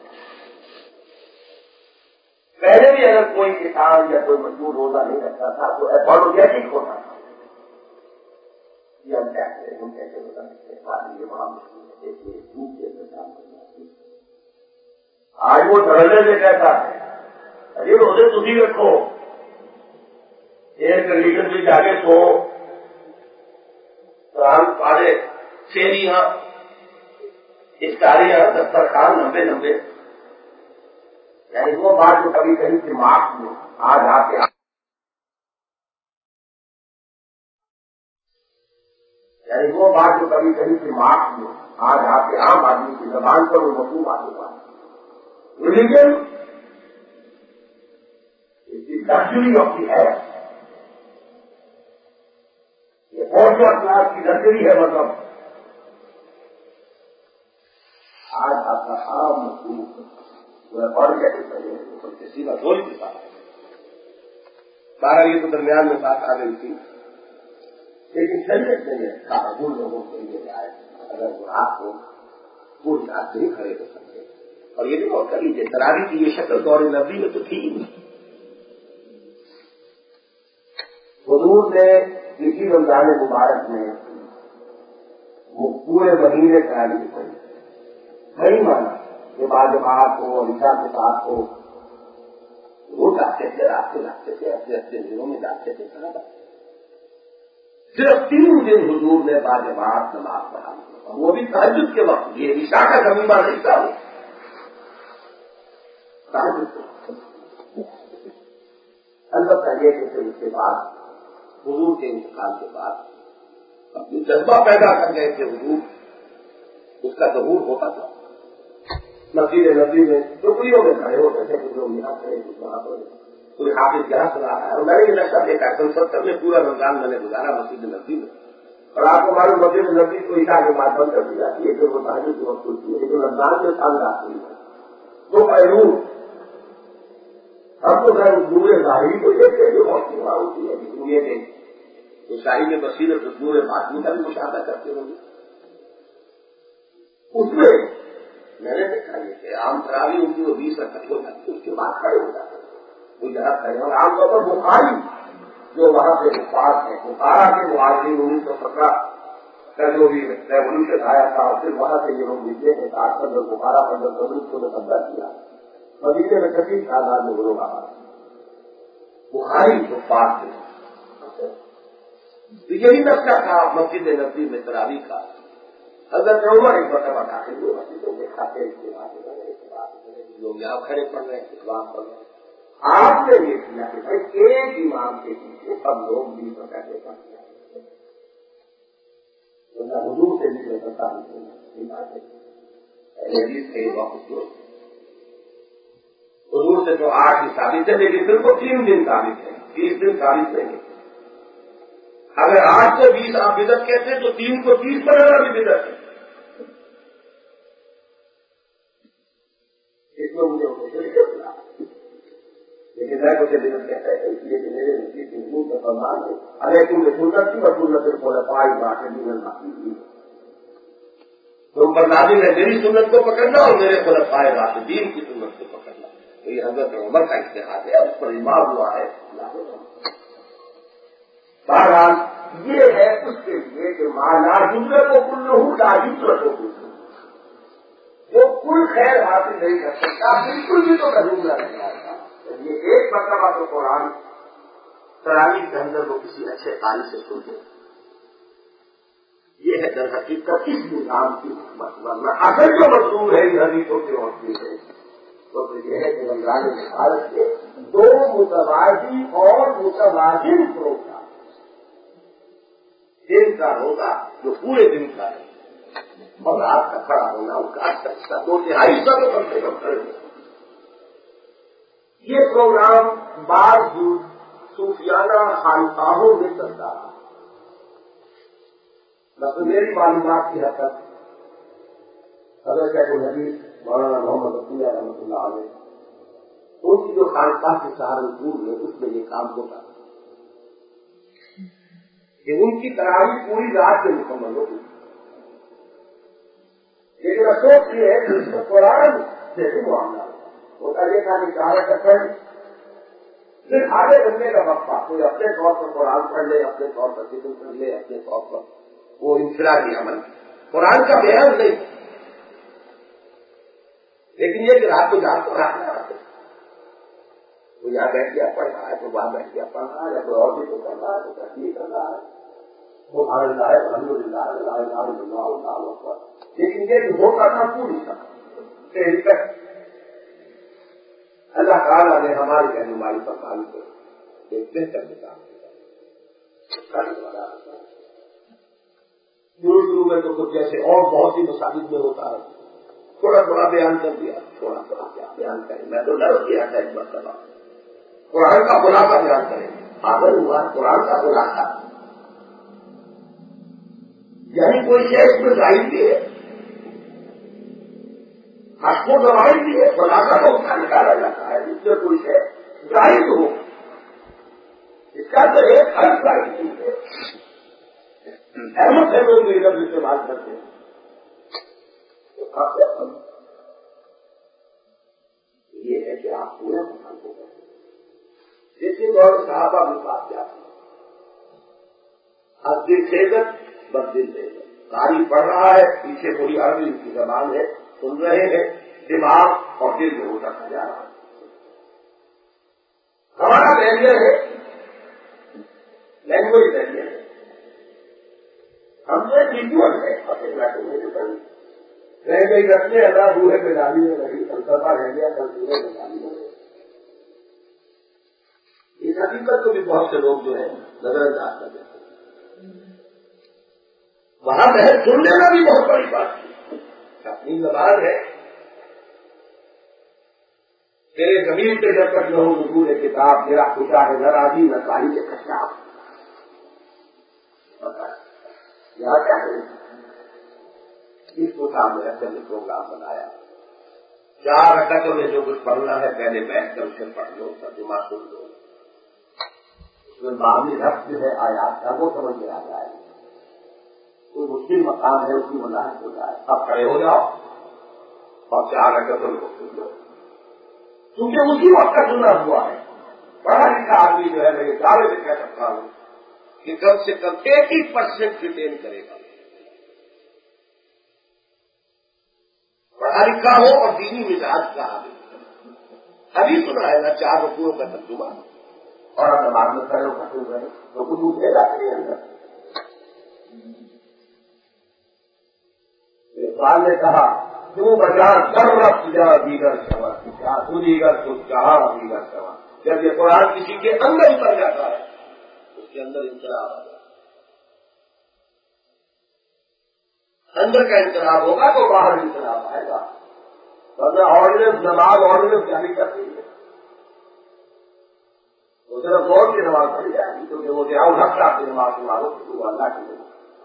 پہلے بھی اگر کوئی کسان یا کوئی مزدور روزہ نہیں رکھتا تھا تو اپولوجیٹک ہوتا تھا. یہ ہم کہتے ہیں ہم کیسے روزہ رکھتے ہیں یہ بڑا مشکل ہے. دیکھیے دھوپ کے اندر کام کرنا. آج وہ دھڑلے سے کہتا ہے ارے روزے تھی رکھو ایئر کنڈیشن بھی جا کے سو قرآن پاڑے شیریاں افطاریاں دسترخوان لمبے لمبے. یعنی وہ بات جو کبھی کہیں دماغ میں آج آ کے وہ بات جو کبھی کہیں دماغ میں آج آ کے عام آدمی کی زبان پر وہ مفہوم آ چکا ہے. Religion is the luxury of the year. یہ بہت کلاس کی لگژری ہے. مطلب آج آپ کا عام مفہوم کسی کا بول نہیں پا. بارہ یہ تو درمیان میں بات آ گئی تھی لیکن شریعت نے ان لوگوں کے لیے آئے اگر وہ آپ کو پوری رات سے ہی کھڑے ہو سکتے. اور یہ بھی غور کر لیجیے تراویح کی یہ شکل دور نبی میں تو تھی نہیں. حضور نے اسی رمضان مبارک میں وہ پورے مہینے تراویح پڑھی. نہیں مانا کہ باجماعت ہو اور عشاء کے ساتھ ہو. وہ جاتے تھے رات کو جاتے تھے اپنے اپنے دنوں میں جاتے تھے. کہاں صرف 3 دن حضور نے باجماعت نماز پڑھا اور وہ بھی تہجد کے وقت. یہ عشاء کا کمیمہ نہیں تھا. البتہ یہ کہ پھر اس کے بعد حضور کے انتقال کے بعد اپنی جذبہ پیدا کر گئے تھے. حضور اس کا ظہور ہوتا تھا. مسجد نبی میں ٹکڑیوں میں کھڑے ہوتے تھے. کچھ لوگ یہاں کھڑے کچھ وہاں کھڑے. کوئی حافظ یہاں سنا رہا ہے. اور میں نے یہ نقشہ دیکھا 70 میں پورا رمضان میں نے گزارا مسجد نبی میں. اور آپ کو معلوم مسجد نبی کو عشاء کے بعد بند کر دی جاتی ہے. جو وہ تہجد کے وقت ہوتی ہے لیکن رمضان کے سال آتی ہے تو پہلو ہم تو خیر نور ظاہری کو دیکھتے ہیں جو بہت سیوا ہوتی ہے. دنیا کے تو شاہی میں بصیرت نور باطنی کا بھی مشاہدہ کرتے ہوں گے. اس میں میں نے دیکھا یہ کہ عام تراویح ان کی وہ 20 رکعت ہو جاتی ہے. اس کے بعد کھڑے ہو جاتے ہیں. وہ یہاں کھڑے اور عام طور پر بخاری جو وہاں سے حفاظ ہے بخارا کے مہاجرین 1917 کا جو بھی ریولیوشن آیا تھا اور پھر وہاں سے یہ لوگ نکلے تھے. آج کل بخارا پر جب تبلیغ کو نے قبضہ کیا مدینے میں 25 تعداد میں لوگ آ بخاری حفاظ تھے. تو یہی نقشہ تھا مسجد نبوی میں تراویح کا. حضرت عمر ایک مرتبہ داخل ہوئے مسجدوں کے کھاتے لوگ یہاں کھڑے پڑ رہے ہیں اقبال پڑھ رہے ہیں. آپ نے یہ کیا کہ بھائی ایک امام کے پیچھے سب لوگ 20 رکعتیں پڑھتے ہیں. حضور سے بھی کرتا حضور سے تو 8 ہی ثابت ہے لیکن پھر وہ 3 دن ثابت ہے 30 دن ثابت نہیں ہے. اگر 8 کو 20 آپ بدعت کہتے ہیں تو 3 کو 30 بنانا بھی بدعت ہے. اس میں مجھے لیکن میں مجھے بدعت کہتا ہے اس لیے کہ میرے نزدیک حضور کا فرمان ہے اگر تم نے سنت کی اور سنت سے بولا پائی بات ہے تم پر نازل ہے میری سنت کو پکڑنا اور میرے خلفائے راشدین کی سنت کو پکڑنا. تو یہ حضرت عمر کا اجتہاد ہے اس پر ایمان ہوا ہے. بہرحال یہ ہے اس کے لیے کہ مالا دوسرے کو کل لہو لاجوسرے کو جو کل خیر حاصل نہیں کر سکتا بالکل بھی تو محروم نہ رہتا ہے. یہ ایک مرتبہ تو قرآن تراویح کے اندر وہ کسی اچھے قاری سے سن لے. یہ ہے در حقیقت اس نظام کی حکمت. ورنہ اصل جو مطلوب ہے ان حدیثوں کی روشنی سے تو یہ ہے کہ رمضان مبارک کے 2 متوازی اور متوازن پروگرام. دن کا روزہ جو پورے دن کا ہے اور رات کا کھڑا ہونا اس کا اچھا حصہ 2/3 حصہ تو کم سے کم کھڑے ہونا. یہ پروگرام بعض صوفیانہ خانقاہوں میں چلتا رہا. بس میری معلومات کی حد تک حضرت شیخ الحدیث مولانا محمد عبداللہ رحمۃ اللہ علیہ ان کی جو خانقاہ کی سہارنپور ہے اس میں یہ کام ہوتا ہے کہ ان کی تراویح پوری رات میں مکمل ہوگی. لیکن افسوس یہ ہے کہ اس کو قرآن سے بھی معاملہ ہوتا یہ تھا کہ 4 چکر پھر آگے بڑھنے کا وقفہ کوئی اپنے طور پر قرآن پڑھ لے, اپنے طور پر ذکر کر لے, اپنے طور پر وہ انفرادی عمل قرآن کا بیان نہیں, لیکن یہ کہ رات کو جان کو رکھنا وہ یہاں بیٹھ گیا پڑھ رہا ہے, تو وہاں بیٹھ گیا پڑھ رہا ہے, یا کوئی اور بھی تو کر رہا ہے, تو تشریح کر رہا ہے, وہ الحمد للہ الحمدللہ اللہ اکبر. لیکن یہ جو ہوتا تھا پوری طرح اللہ تعالیٰ نے ہماری رہنمائی پر معلوم کر ایک بہتر کتاب شروع میں تو کچھ جیسے اور بہت سی مساجد میں ہوتا ہے تھوڑا تھوڑا بیان کر دیا, تھوڑا تھوڑا کیا بیان کریں. میں تو ڈر کیا تھا ایک مرتبہ قرآن کا خلاصہ بیان کریں, حاضر ہوا قرآن کا خلاصہ, یعنی کوئی شیخ میں ظاہر بھی ہے, حق کو دوائی بھی ہے, خلاصہ کو اس کا نکالا جاتا ہے جس میں کوئی شیخ ظاہر ہو. اس کا تو ایک ہر ظاہر چیز ہے. احمد ہے لوگ بھی لفظ استعمال کرتے ہیں. یہ ہے کہ آپ پورے مسلمان کو کرتے جیسے دور صحابہ بھی بات جاتی ہے, اب دل سیزت بس دل سیزت, قاری پڑھ رہا ہے, پیچھے بڑی عربی کی زبان ہے, سن رہے ہیں, دماغ اور دل میں ہوتا جا رہا ہے. ہمارا بیریئر ہے, لینگویج بیریئر ہے, ہم سے ریچول ہے, رہ گئی رکھنے اللہ بوڑھے میں ڈالی میں رہی, فلسفہ رہ گیا کل بوڑھے میں ڈالی میں رہی. اس حقیقت کو بھی بہت سے لوگ جو ہے نظر انداز کر دیتے ہیں. وہاں محض سن لینا بھی بہت بڑی بات ہے. اپنی زبان ہے, تیرے زمین پہ جب تک نہ ہو حضور کتاب, میرا خدا ہے نہ راضی نہ صاحب کشاف. یہاں کیا ہے, اس کو سامنے رکھ کر پروگرام بنایا. 4 رکعتوں میں جو کچھ پڑھنا ہے پہلے بیٹھ کر اسے پڑھ لو, ترجمہ سن لو, اس میں معاملی رفت جو ہے آیات کا وہ سمجھ میں آ جائے. کوئی مشکل مقام ہے اس کی وضاحت ہو جائے. اب کھڑے ہو جاؤ اور 4 رکعتوں میں سن لو, کیونکہ اسی وقت کا سنا ہوا ہے. پڑھا لکھا آدمی جو ہے میں یہ دعوے سے کہہ سکتا ہوں کہ کم سے کم 80% ریٹین کرے گا. پڑھا لکھا ہو اور دینی مزاج کا آدمی. ابھی سنا ہے نا 4 رکوعوں کا ترجمہ, اور اب نماز میں کھڑے ہوتے ہوئے تو کچھ اٹھے گا نہیں اندر. اقبال نے کہا تو بجا کر رکھ جا دیگر سوا, تو دیگر تو کہاں دیگر سوا. جب یہ قرآن کسی کے اندر اتر جاتا ہے اس کے اندر انقلاب آ جاتا ہے. اندر کا انقلاب ہوگا تو باہر انقلاب آئے گا. ورنہ آرڈیننس نماز آرڈیننس جاری کرتی ہے, وہ صرف دور کی نماز پڑھی جائے گی کیونکہ وہ ضیاء الحق صاحب کی نماز کی معلوم کی وہ اللہ کی نہیں.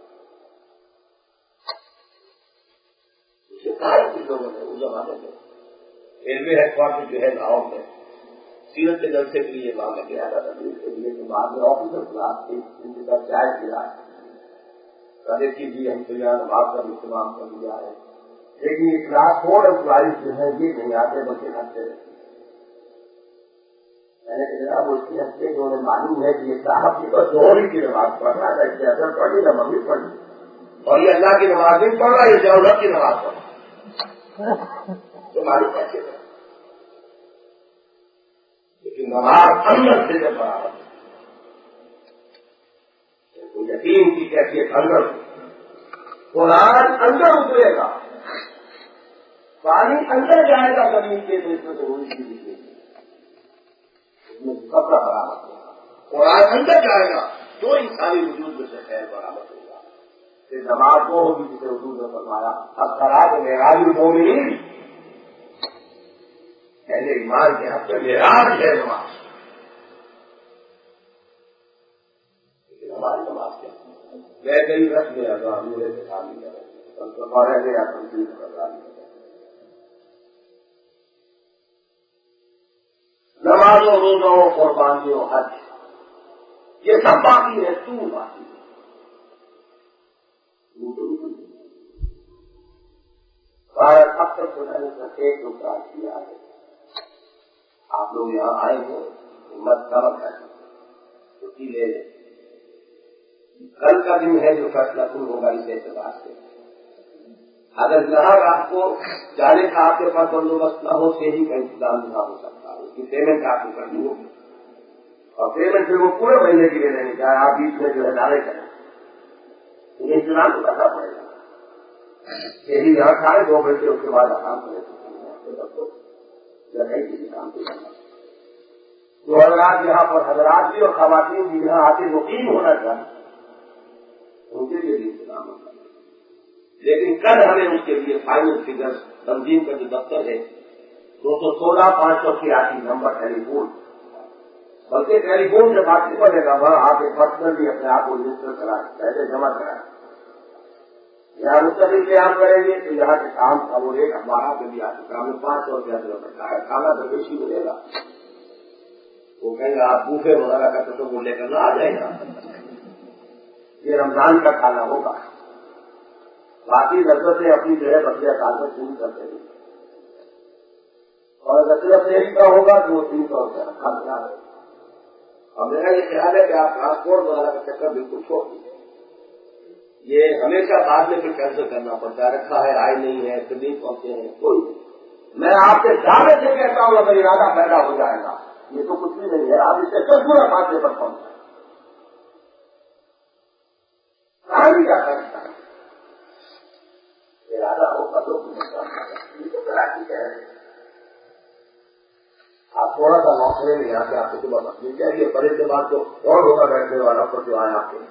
لوگوں نے اس زمانے میں ریلوے ہیڈ کوارٹر جو ہے لاہور میں سیرت کے جلسے کے لیے وہاں میں گیا تھا. تقریر کے لیے تو بعد میں آفیسر کلاس کی ان کے ساتھ چائے پیا دیکھی جی ہم تو یہاں نماز کا اہتمام کر لیا ہے, لیکن یہ کلاس 4 امپلائیز جو ہے یہ نہیں آتے بلکہ ہنستے رہتے. میں نے کہا وہ اس کی ہنستے کہ انہیں معلوم ہے کہ یہ صاحب کی بس ظہر کی نماز پڑھنا ہے, کہ اثر پڑھی نہ مغرب پڑھی, اور یہ اللہ کی نماز نہیں پڑھ رہا, یہ ضرورت کی نماز پڑھ تو معلوم کیسے ہے. لیکن نماز اندر سے جب برابر تو یقین کی کیفیت اندر, قرآن اندر اترے گا, پانی اندر جائے گا زمین کے تو اس میں ضروری کی دیجیے, اس میں کپڑا برابر ہوگا. قرآن اندر جائے گا تو انسانی وجود میں سے خیر برابر ہوگا. یہ نماز وہ ہوگی جسے حضور نے فرمایا اب خراب معراج المومنین, اہل ایمان کے حق میں معراج ہے نماز. لیکن ہماری نماز کیا رہ گئی رسم ادا میرے سے خالی ہے فلسفہ رہ گیا تنظیم کرا نمازوں روزوں قربانیوں حج یہ سب باقی ہے تو باقی ہے بھارت اب تک تو میں نے صرف ایک ٹکڑا کیا ہے آپ لوگ یہاں آئے ہیں ہمت کمک ہے چھٹی لے لیں کل کا دن ہے جو فیصلہ شروع ہوگا اس اعتبار سے اگر یہاں آپ کو جانے کا آپ کے پاس بندوبست نہ ہو شہری کا انتظام نہ ہو سکتا اس کی پیمنٹ آپ کو کرنی ہوگی اور پیمنٹ پھر وہ پورے مہینے کی لے لیں گے چاہے آپ بیچ میں جو ہے ڈالے کریں یہ انتظام تو کرنا پڑے گا یہی یہاں کھائے 2 گھنٹے اس کے بعد آرام کریں نہیں کسی کام کو کرنا جو حضرات یہاں پر حضرات بھی اور خواتین بھی یہاں آتے مقیم ہونا چاہیے ان کے لیے بھی انتظام ہونا چاہیے لیکن کل ہمیں اس کے لیے فائنل فگر تنظیم کا جو دفتر ہے 216-588 نمبر ٹیلی فون بلکہ ٹیلی فون سے بات نہیں پڑے گا وہاں آپ ایک پرسنلی اپنے آپ کو رجسٹر کرائیں پہلے جمع کرائیں یہاں مستقل قیام کریں گے تو یہاں کے کام کا وہ ریٹ ہمارا پہ بھی آتے کام میں 500 روپیہ سے بچا ہے کھانا تو بیشی ملے گا وہ کہیں گے آپ بوفے وغیرہ کا تو وہ لے کر نہ آ جائے گا یہ رمضان کا کھانا ہوگا باقی لذتیں اپنی جگہ بقیہ کال میں پوری کر دیں گے اور اگر صرف شہری کا ہوگا تو وہ 300 روپیہ رکھا گیا ہے اور میرا یہ خیال ہے کہ آپ ٹرانسپورٹ وغیرہ کا چکر بالکل چھوڑ دیجیے یہ ہمیشہ بعد میں پھر کینسل کرنا پڑتا ہے رکھا ہے آئے نہیں ہے پھر نہیں پہنچے ہیں کوئی نہیں میں آپ کے دعوے سے کہتا ہوں اگر ارادہ پیدا ہو جائے گا یہ تو کچھ بھی نہیں ہے آپ اس سے کل پورا فاصلے پر پہنچ جائیں کہانی کا کرتا ہے ارادہ ہوگا تو آپ تھوڑا سا موقع لیں یہاں سے آپ کو صبح مل جائے گی بڑے کے بعد تو اور ہوگا بیٹھنے والا پر جو آئے آپ کے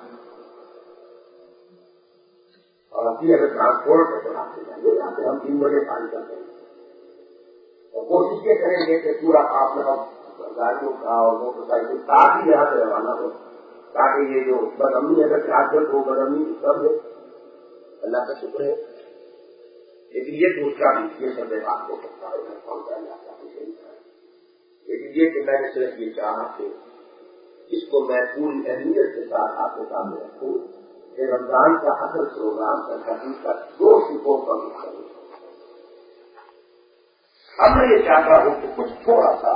اور اپنی اگر ٹرانسپورٹ ہے تو آپ سے جائیں گے یہاں سے ہم 3 بجے پانی کرتے ہیں اور کوشش یہ کریں گے کہ پورا آپ گاڑیوں کا اور موٹر سائیکل ساتھ ہی یہاں سے روانہ ہو تاکہ یہ جو بدامنی اگر آج کل وہ بدامنی سب ہے اللہ کا شکر ہے لیکن یہ دوسرا بھی یہ سب بات ہو سکتا ہے کون سا اللہ کا لیکن یہ کہ میں نے صرف یہ چاہا کہ اس کو میں پوری اہمیت کے ساتھ آپ کے سامنے رکھوں کہ رمضان کا اصل پروگرام کا حقیقت 2 شکوں پر مختلف اب میں یہ چاہتا ہوں کہ کچھ تھوڑا سا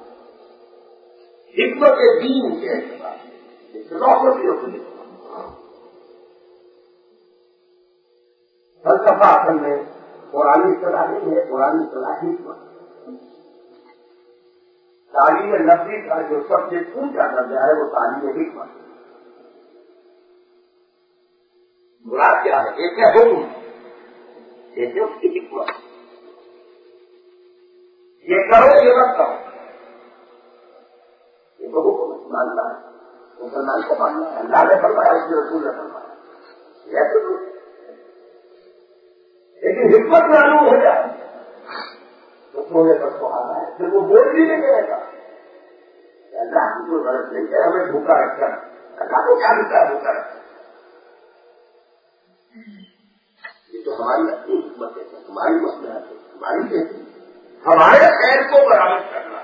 حکمت دین کے اعتبار فلسفی ہوتی فلسفہ اصل میں پرانی اصطلاح نہیں ہے پرانی اصطلاح حکمت تعلیم نبوی کا جو سب سے اونچا درجہ ہے وہ تعلیم حکمت مراد کیا ہے ایک ہے حکم ایک ہے اس کی حکمت یہ کرو یہ مت کرو یہ تو حکم ماننا ہے مسلمان کو ماننا ہے اللہ نے فرمایا اس کے رسول نے فرمایا یہ تو لیکن حکمت معلوم ہو جائے تو سونے پر سہانا ہے پھر وہ بول بھی نہیں کرے گا اللہ کی کوئی غلط نہیں ہے ہمیں بھوکا رکھا اللہ کو کیا ملتا ہے بھوکا رکھا یہ تو ہماری اپنی حکمت ہے ہماری مصلحت ہے ہماری کہتی ہمارے خیر کو برآمد کرنا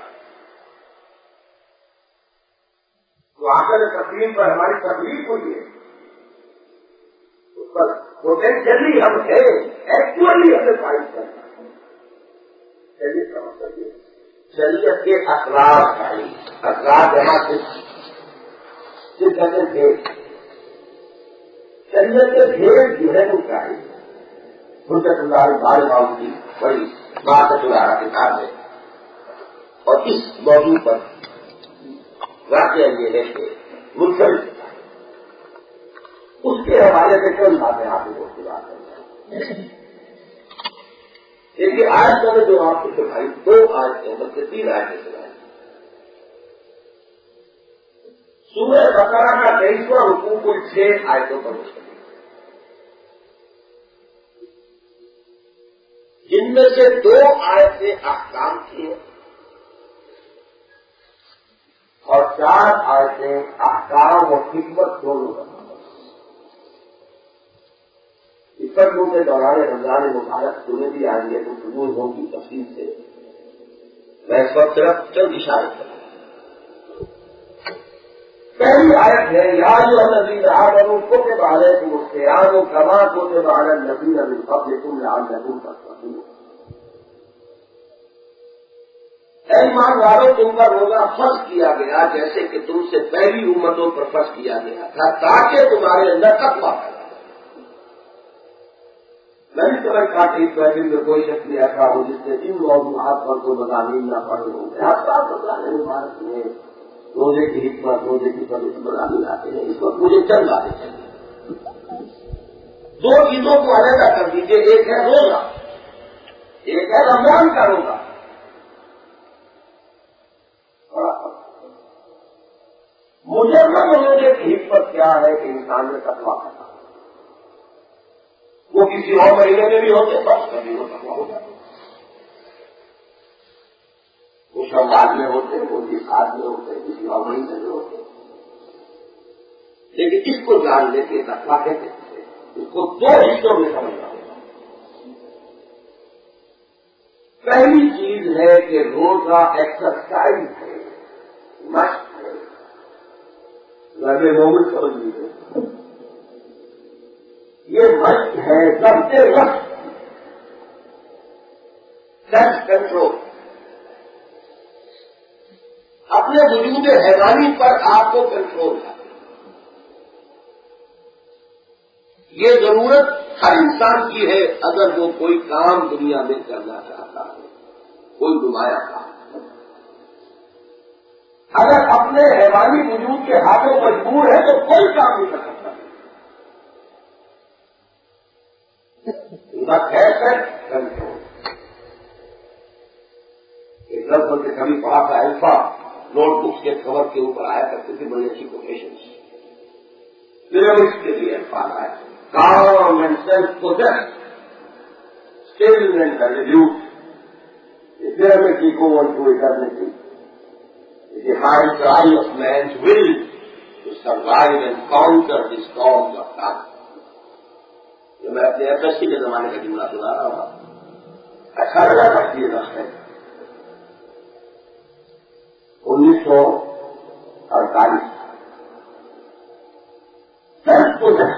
تو آخر تقریر پر ہماری تقریر ہوئی ہے اس پر پوٹینشلی ہم ہیں ایکچولی ہمیں فائد کرنا چلیے سمجھ سکیے شریعت کے اخلاق اخلاق جمع سے کہتے بھیڑ شریعت کے بھیڑ جو ہے وہ چاہیے حجت اللہ بھائی باؤ کی بڑی بات کتاب ہے اور اس موضوع پر واقعہ یہ ہے کہ منفرد اس کے حوالے سے کئی باتیں آپ کو بات کریں دیکھیے آج کا جو آپ کو سکھائی 2 آیتیں بلکہ 3 آیتیں سکھائی سورہ بقرہ کا 23واں رکوع کل 6 آیتوں پر مشتمل جن میں سے 2 آیتیں احکام کی ہیں اور 4 آیتیں احکام اور حکمت دونوں کا خطبوں کے دوران رمضان مبارک تمہیں بھی آئیں گے گفتگو ہوگی تفصیل سے. میں اس وقت صرف چند اشارے کروں. پہلی آیت ہے یا ایھا الذین آمنوا کتب علیکم الصیام کما کتب علی الذین من قبلکم لعلکم تتقون. اے ایمان والو تم پر روزہ فرض کیا گیا جیسے کہ تم سے پہلی امتوں پر فرض کیا گیا تھا تاکہ تمہارے اندر تقویٰ پیدا ہو. میں نے سمجھتا کہ اس محفل میں کوئی شخص بھی ایسا ہو جس نے ان موضوعات پر کوئی مضامین نہ پڑھے ہوں گے. آپ کا رمضان مبارک میں روزے کی حکمت روزے کی مضامین آتے ہیں. اس وقت مجھے چند باتیں چاہیے. دو چیزوں کو علیحدہ کر دیجیے. ایک ہے روزہ, ایک ہے رمضان کا روزہ. مجرد روزے کی حکمت کیا ہے کہ انسان میں تقویٰ کرنا. وہ کسی اور مہینے میں بھی ہوتے بس کبھی وہ تقویٰ ہو جاتا. وہ شوال میں ہوتے وہ جہاد میں ہوتے کسی اور مہینے میں ہوتے. لیکن اس کو جان لے کے تقویٰ کہتے ہیں. اس کو دو حصوں میں سمجھنا ہوگا. پہلی چیز ہے کہ روزہ ایکسرسائز ہے, مشق ہے. لگے مومن سمجھ لیجیے یہ مشق ہے ضبط وقت, سیلف کنٹرول. اپنے وجود حیوانی پر آپ کو کنٹرول ہے. یہ ضرورت ہر انسان کی ہے اگر وہ کوئی کام دنیا میں کرنا چاہتا ہے, کوئی نمایاں کام. اگر اپنے حیوانی وجود کے ہاتھوں مجبور ہے تو کوئی کام نہیں کر سکتا. بس ہے کنٹرول. ایک لفظ سے کبھی پڑھا تھا الفا نوٹ بکس کے کور کے اوپر آیا کرتے تھے بڑی اچھی کوٹیشنس. پیرامڈس کے لیے الفاظ آیا calm and self poise still and radius. یہ پیرامڈ کی قوت پوری کرنے کی the high cry of man's will to survive and counter the storms of life. یہ میں اپنے ایف ایس سی کے زمانے کا جملہ سنا رہا ہوں. اچھا لگا تھا یہ لفظ ہے 1948. سیلف پوزیس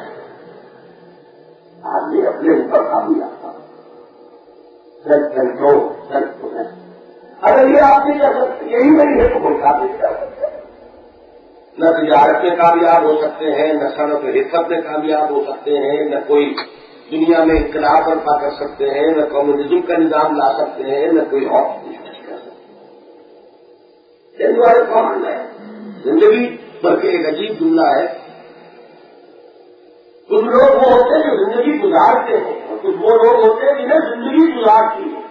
آدمی اپنے اوپر قابو رکھتا. Self control, self poise. اگر یہ آپ نہیں کر سکتے, یہی نہیں ہے تو کوئی کام نہیں کر سکتے. نہ تجارت میں کامیاب ہو سکتے ہیں, نہ صنعت حفت میں کامیاب ہو سکتے ہیں, نہ کوئی دنیا میں انقلاب برپا کر سکتے ہیں, نہ کمیونزم کا نظام لا سکتے ہیں, نہ کوئی اور نہیں کر سکتے. کون ہے زندگی بلکہ ایک عجیب جملہ ہے. کچھ لوگ وہ ہوتے ہیں جو زندگی گزارتے ہیں اور کچھ وہ لوگ ہوتے ہیں جنہیں زندگی گزارتی ہے.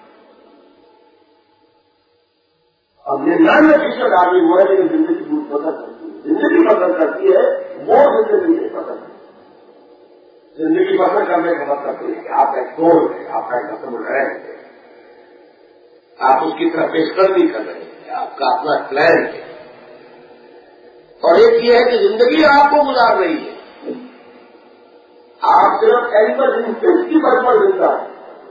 اب 99% آدمی وہ ہے لیکن زندگی دور پسند کرتی ہے. زندگی پسند کرتی ہے وہ زندگی نہیں پسند کرتی. زندگی پسند کرنے کا مطلب یہ کہ آپ ایک گول ہے, آپ کا ایک مطلب ہے, آپ اس کی طرف پیش قدمی کر رہے ہیں, آپ کا اپنا پلان ہے. اور ایک یہ ہے کہ زندگی آپ کو گزار رہی ہے. آپ صرف اینیمل انسٹنکٹ کی بل پر زندہ ہے.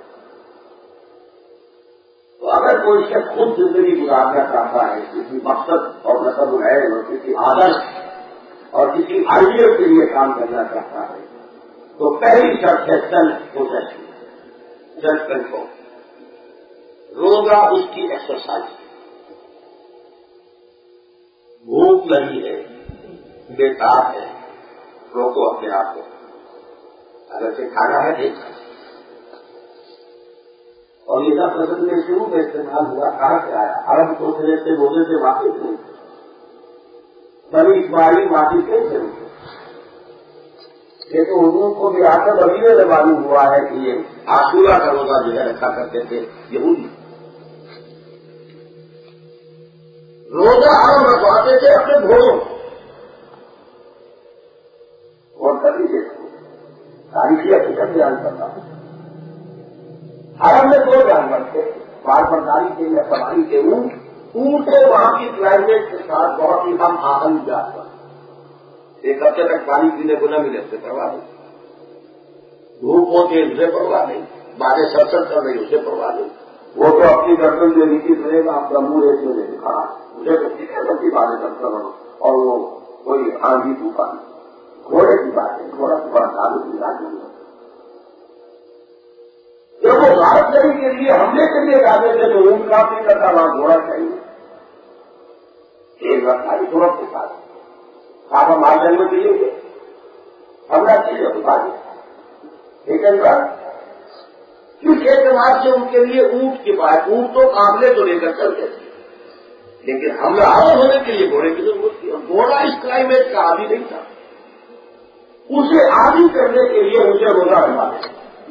تو اگر کوئی شخص خود زندگی گزارنا چاہتا ہے, کسی مقصد اور نصب ہے اور کسی عادت اور کسی آئیڈیل کے لیے کام کرنا چاہتا ہے, تو پہلی شرط ہے سیلف پوزیشن, سیلف کنٹرول. روزہ اس کی ایکسرسائز. بھوک لگی ہے, بےتاب ہے, روکو اپنے آپ کو. اگر سے کھانا ہے دیکھ. اور یہ لفظ اصل میں شروع میں استعمال ہوا کہاں سے آیا؟ عرب سوچنے سے روزے سے واقف نہیں, بنی اسماعیل واقف کیسے ہوتے؟ یہ تو حضور کو بھی آخر ابھی سے معلوم ہوا ہے کہ یہ عاشورہ کا روزہ جو ہے رکھا کرتے تھے یہودی. روزہ عرب رکھواتے تھے اپنے گھوڑوں اور کبھی دیکھو تاریخی حقیقت بیان کرتا ہوں. عرب میں دو جانور تھے, مال برداری کے یا سواری کے. اونٹ وہاں کی کلائمیٹ کے ساتھ بہت ہی ہم آہنگ جانور. ایک ہفتے تک پانی پینے کو نہ ملے اس سے پرواہ نہیں. धूप होती है उसे परवाह नहीं, बातें सत्संग कर रही उसे परवाह नहीं, वो तो अपनी गर्दन जो नीचे सुनेगा अपना मुंह एक में नहीं खड़ा, मुझे तो ठीक है सबकी बातें करता रहो। और वो कोई आंधी तूफान घोड़े की बात है, घोड़ा थोड़ा चालू की बात नहीं। जब वो भारत नदी के लिए हमले के लिए जाते थे तो ऊँट काम नहीं करता, वहां घोड़ा चाहिए। एक रखा है सुरत के साथ आप हम आगे में चाहिए हमला चाहिए बता दें, लेकिन किस एतबार से उनके लिए ऊँट के पास, ऊँट तो कामले तो लेकर चलते थे, लेकिन हमला आवर होने के लिए घोड़े की जरूरत थी। और घोड़ा इस क्लाइमेट का आदि नहीं था, उसे आदि करने के लिए उसे रोजा डाले,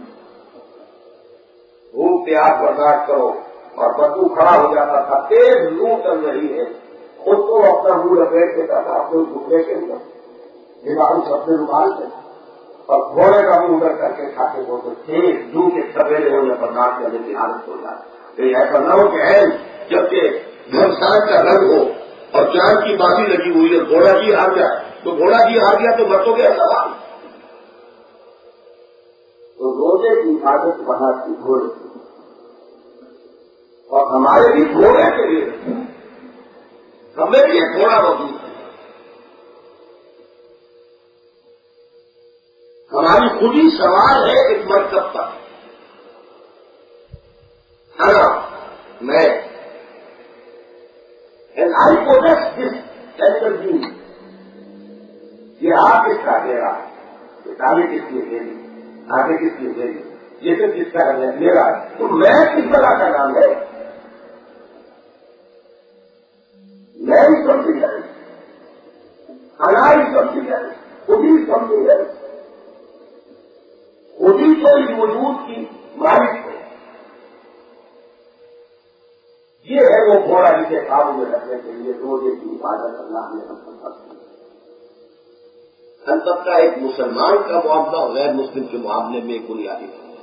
धूप प्यास बर्दाश्त करो, और बदबू खड़ा हो जाता था, तेज लू चल रही है, खुद तो अपना मुंह लपेट देता था अपने घुटने के अंदर, दिमाग सबसे रुमाल से, और घोड़े का मुंह उधर करके खाते हो तो तेज लू के सवेरे होने पर नाश करने की हालत हो जाती। तो ऐसा न हो कि जबकि घमसान का रंग हो और चांद की बाजी लगी हुई है, घोड़ा जी हार जाए, तो घोड़ा जी हार गया तो मर तो गया सवाल। तो रोजे की आदत वहां की घोड़े की, और हमारे भी घोड़े के लिए हमें भी एक घोड़ा मौजूद है, हमारी खुद ही सवाल है एक मरकब पर। हाँ मैं and I possess this central view, ये हाथ किसका दे रहा है, किताबें किसकी दे रही, आगे किसकी दे रही, ये सब किसका ले रहा है, तो मैं किस तरह का नाम है, मैं ही समझी है, अनाज समझी है, खुद ही समझी है, खुद ही तो इस वजूद की मालिक है। ये है वो घोड़ा जिसे काबू में रखने के लिए रोजे की इबादत अल्लाह ने हमको की। हम सबका एक मुसलमान का मुआवजा और गैर मुस्लिम के मुआवजे में एक बुनियादी फर्क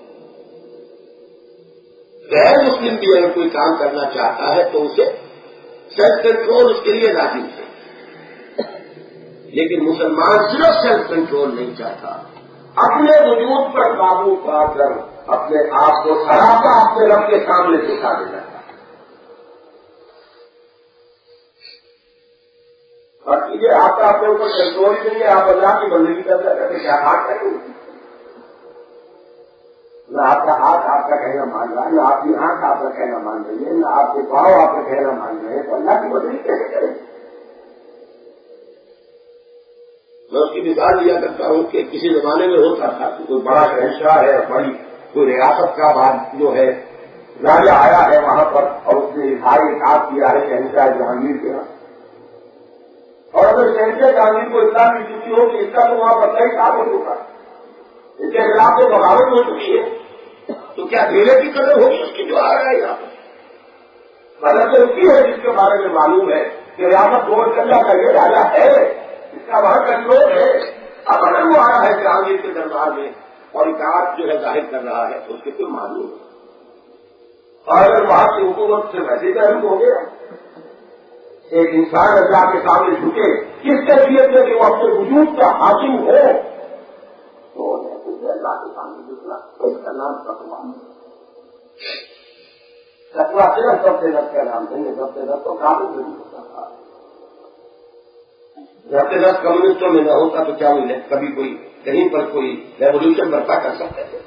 है। गैर मुस्लिम भी अगर कोई काम करना चाहता है तो उसे सेल्फ कंट्रोल उसके लिए लाजिम है, लेकिन मुसलमान सिर्फ सेल्फ कंट्रोल नहीं चाहता, अपने वजूद पर काबू पाकर अपने आप को सरापा अपने रब के सामने दिखा देना। और ये आपका अपने ऊपर कंट्रोल ही नहीं है, आप अल्लाह की बंदगी करते करते क्या बात करेंगे, न आपका हाथ आपका कहना मान रहा है, न आपकी आंख आपका कहना मान रही है, न आपके पांव आपका कहना मान रहे हैं, तो अल्लाह की बंदगी कैसे करेंगे। मैं उसकी मिसाल दिया करता हूं कि किसी जमाने में होता था कि कोई बड़ा शहंशाह है, बड़ी कोई रियासत का बात जो है राजा आया है वहां पर, और उसने भाई इताअत किया है शहंशाह जहांगीर के यहाँ, और अगर शहंशाह जहांगीर को इतना भी चुकी हो कि इसका तो वहां पर कई साल हो चुका, इसके खिलाफ तो बगावत हो चुकी है, तो क्या धेरे की कदर होगी उसकी जो आ रहा है यहाँ पर। कदर तो उसकी है जिसके बारे में मालूम है कि रियासत तोड़ करना का ये राजा है, इसका वहां कंट्रोल है। अब अगर वो आया है जहांगीर के दरबार में और इताअत जो है जाहिर कर रहा है तो उसके कोई मालूम है, और अगर वहां की हुकूमत से वैसे तहरीक हो गया, एक इंसान अल्लाह के सामने झुके किस कैफियत में कि वो अपने वजूद का हाकिम हो, तो अल्लाह के सामने झुकना, इसका नाम तकवा। तकवा सिर्फ सबसे नफ्स का नाम नहीं है, सबसे नफ्स तो काबिल नहीं होता था। सबसे नफ्स कम्युनिस्टों में न होता तो क्या हुई, कभी कोई कहीं पर कोई रेवोल्यूशन बर्पा कर सकते थे।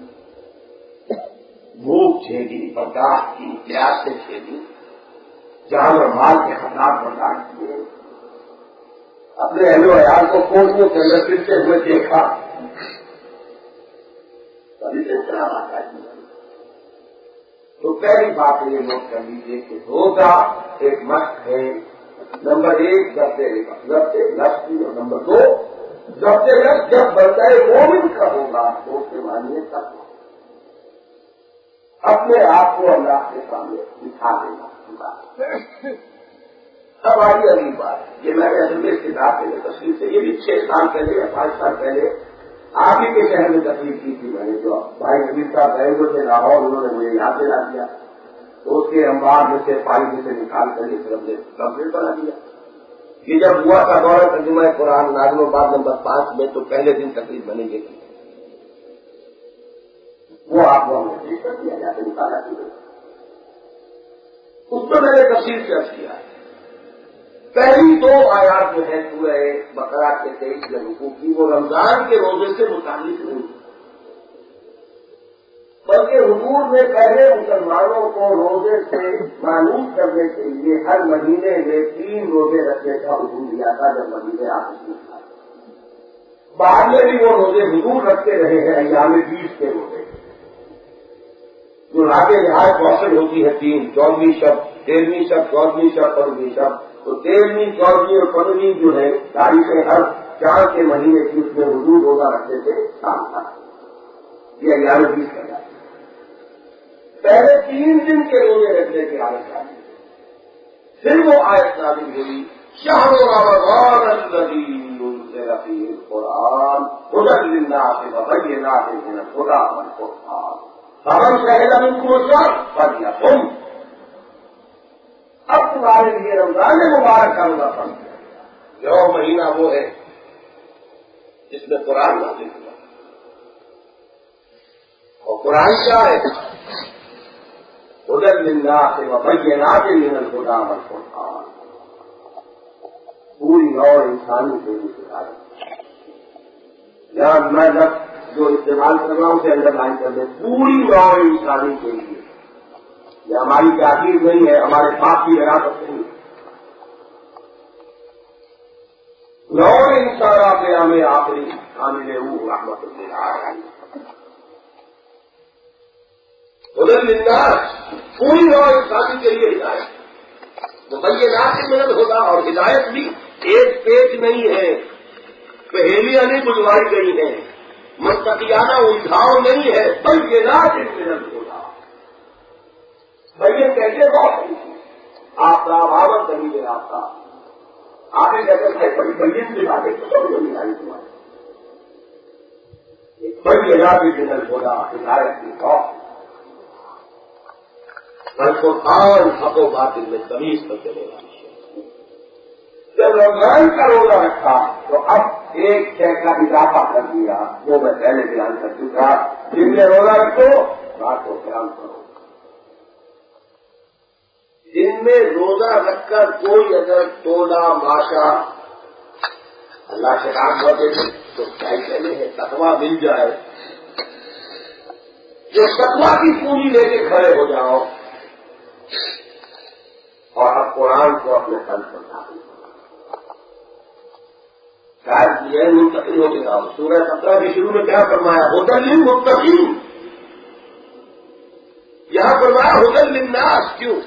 भूख झेली, बर्दाश्त की, प्यास से झेली, जान और माल के खतरात बर्दाश्त किए, अपने अहलो अयाल को कोसों के अंदर फिरते हुए देखा, तभी से खराब आता है। तो पहली बात ये नोट कर लीजिए कि रोजा एक मस्त है। नंबर एक जब्ते लफ्ज़, और नंबर दो जब्ते लफ्ज़ जब बंदा मोमिन का होगा तो उसके मानिए तक अपने आप को अल्लाह के सामने दिखा देना। अब आई अगली बात, ये मैंने असल में इस किताब के तस्वीर से ये भी 6 साल पहले या 5 साल पहले आप ही के शहर में तकलीफ की थी। मैंने जो भाई नबीर साहब गए हुए थे लाहौर, उन्होंने मुझे याद दिला दिया, तो उसके अंबार में से पानी में से निकाल कर इस तरफ ने कंप्लीट बना दिया। ये जब हुआ था दौरा तर्जुमा कुरान नाज़िमाबाद नंबर 5 में, तो पहले दिन तकलीफ बनी गई। وہ آپ کو ہمیں پیش کر دیا جاتا ہے مطالعہ کی وجہ اس میں میں نے تفصیل سے عرض کیا ہے. پہلی 2 آیات جو ہے سورہ بقرہ کے 23 رکوع کی وہ رمضان کے روزے سے متعلق نہیں، بلکہ حضور نے پہلے مسلمانوں کو روزے سے معلوم کرنے کے لیے ہر مہینے میں 3 روزے رکھنے کا حکم دیا تھا جب مہینے آتے تھا. بعد میں بھی وہ روزے حضور رکھتے رہے ہیں ایام 20 کے روزے جو راتیں نہایت موصل ہوتی ہے 3 14ویں شب 13ویں شب 14ویں شب 15ویں شب. تو 13ویں 14ویں اور 15ویں جو ہے تاریخیں ہر 4 کے مہینے کی اس میں حضور روزہ رکھتے تھے شام تھا. یہ ایام 20 کا جاتا. پہلے 3 دن کے روزے رکھنے کی عادت آئی. پھر وہ آیت نازل ہوئی شہر رمضان الذی انزل فیہ القرآن ھدی للناس وبینات من الھدی والفرقان فمن شہد منکم الشہر فلیصم. اب تمہارے لیے رمضان مبارک کا روزہ فرض ہے. جو مہینہ وہ ہے جس میں قرآن نازل ہوا اور قرآن کیا ہے ھدی للناس وبینات من الھدی والفرقان. پوری نوع انسانی کے لیے ہدایت. یہاں میں لفظ جو استعمال کر رہا ہوں اسے انڈر لائن کر دیں. پوری نوع انسانی کے لیے. یہ ہماری تحقیق نہیں ہے، ہمارے باپ کی وراثت نہیں. نوع انسان قیام آخری حامل روح رحمت للعالمین. ھدی للناس پوری نوع انسانی کے لیے ہدایت. مبینات من الھدی اور ہدایت بھی ایک پیج نہیں ہے، پہیلیاں نہیں بجوائی گئی ہیں، منطقیانہ الجھاؤ نہیں ہے، بینات من الھدی. بھائی کیسے بات آپ کا بابر کہیں گے آپ کا آگے کہتے ہیں بڑی بلین سے باتیں تو سب نہیں آئی تمہاری. بینات من الھدی ہدایت کی بات. القرآن حق و باطل میں تمیز کر کے لینا. جب رمضان کا روزہ رکھا تو اب ایک شے کا اضافہ کر دیا وہ میں پہلے بیان کر چکا. جن میں روزہ رکھو رات کو قیام کرو. جن میں روزہ رکھ کر کوئی اگر ٹولا ماشا اللہ سے کام کر دے تو کیا کہنے ہیں تقویٰ مل جائے. جو تقویٰ کی پونجی لے کے کھڑے ہو جاؤ اور اب قرآن کو اپنے قلب پر ڈالو. شاید یہ منتقل ہو گیا. سورہ 17 کے شروع میں کیا فرمایا ھدی للمتقین. یہاں فرمایا ھدی للناس. کیوں؟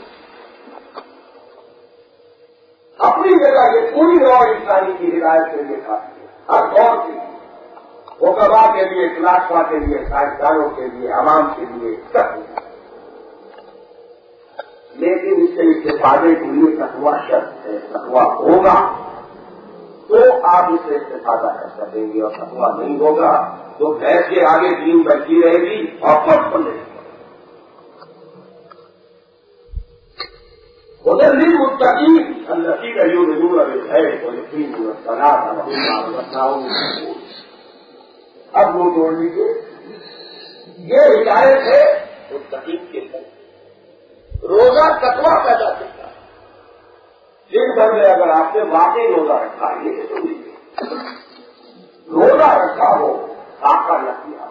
اپنی جگہ یہ پوری نوع انسانی کی ہدایت کے لیے کافی ہے. ہر دور کے لیے حکما کے لیے فلاسفہ کے لیے سائنسدانوں کے لیے عوام کے لیے سب. لیکن اس سے استفادے کے لیے تقویٰ شرط ہے. تقویٰ ہوگا تو آپ اس سے استفادہ کر سکیں گے اور تقویٰ نہیں ہوگا تو بھینس کے آگے دین بچتی رہے گی اور پٹ پڑے گی. ھدی للمتقین الذین یؤمنون بالغیب ویقیمون الصلاۃ ومما رزقناہم ينفقون. اب وہ جوڑ لیجیے یہ ہدایت ہے متقین کے لیے. روزہ تقویٰ پیدا کرتا ہے. دن بھر میں اگر آپ نے واقعی روزہ رکھا یہ سن لیجیے روزہ رکھا ہو آقا نہ کیا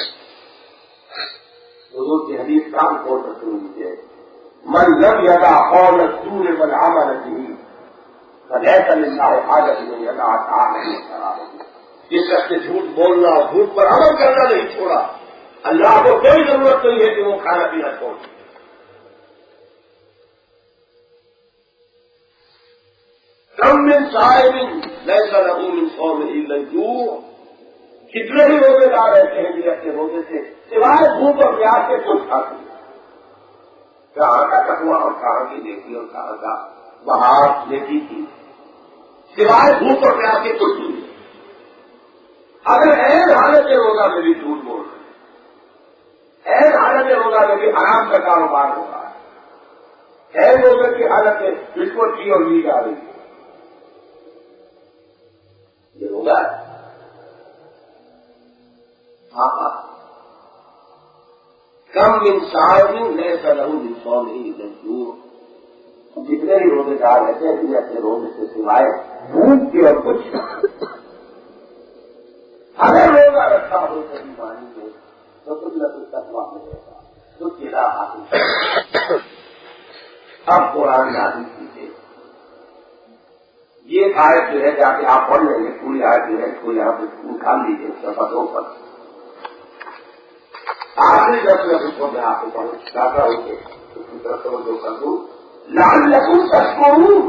حضور کی حدیث کام کھول کر سن لیجیے. من لم يدع قول الزور والعمل به فليس لله حاجة ان يدع طعامه وشرابه. جس شخص سے جھوٹ بولنا اور جھوٹ پر عمل کرنا نہیں چھوڑا اللہ کو کوئی ضرورت نہیں ہے کہ وہ کھانا پینا چھوڑ. کم من صائم ليس له من صومه الا الجوع. کتنے ہی روزے دار رہتے ہیں جو اپنے روزے سے سوائے بھوک اور پیاس کے کچھ کھاتے ہیں. کہاں کا تقویٰ اور کہاں کی نیکی اور کہاں کا بہار نیکی کی سوائے بھوک اور پیاس کے کچھ نہیں. اگر عین حالت کے روزہ میں بھی جھوٹ بول رہے ہیں, عین حالت کے روزہ میں بھی حرام کا کاروبار ہو رہا ہے, عین روزے کی حالت میں بسکٹ کی اور لی جا رہی ہے, یہ ہوگا. ہاں کم انسان نئے سلح انسان ہی دور جتنے بھی روزے دار رہتے ہیں انہیں اپنے روزے سے سوائے بھوک کے اور کچھ اگر روزہ رکھا ہو کبھی پانی میں تو کچھ نہ کچھ تقویٰ ملے گا کچھ چیزیں حاصل اب قرآن نازل کیجیے یہ آیت جو ہے جا کے آپ پڑھ لیں گے پوری آیت جو ہے اس کو یہاں پہ نکال لیجیے صفحہ 2 پر آخری 10 منٹ کو میں آپ کو پڑھ چاہتا ہوں کہ اس کی طرف توجہ کر دوں لعلکم تشکرون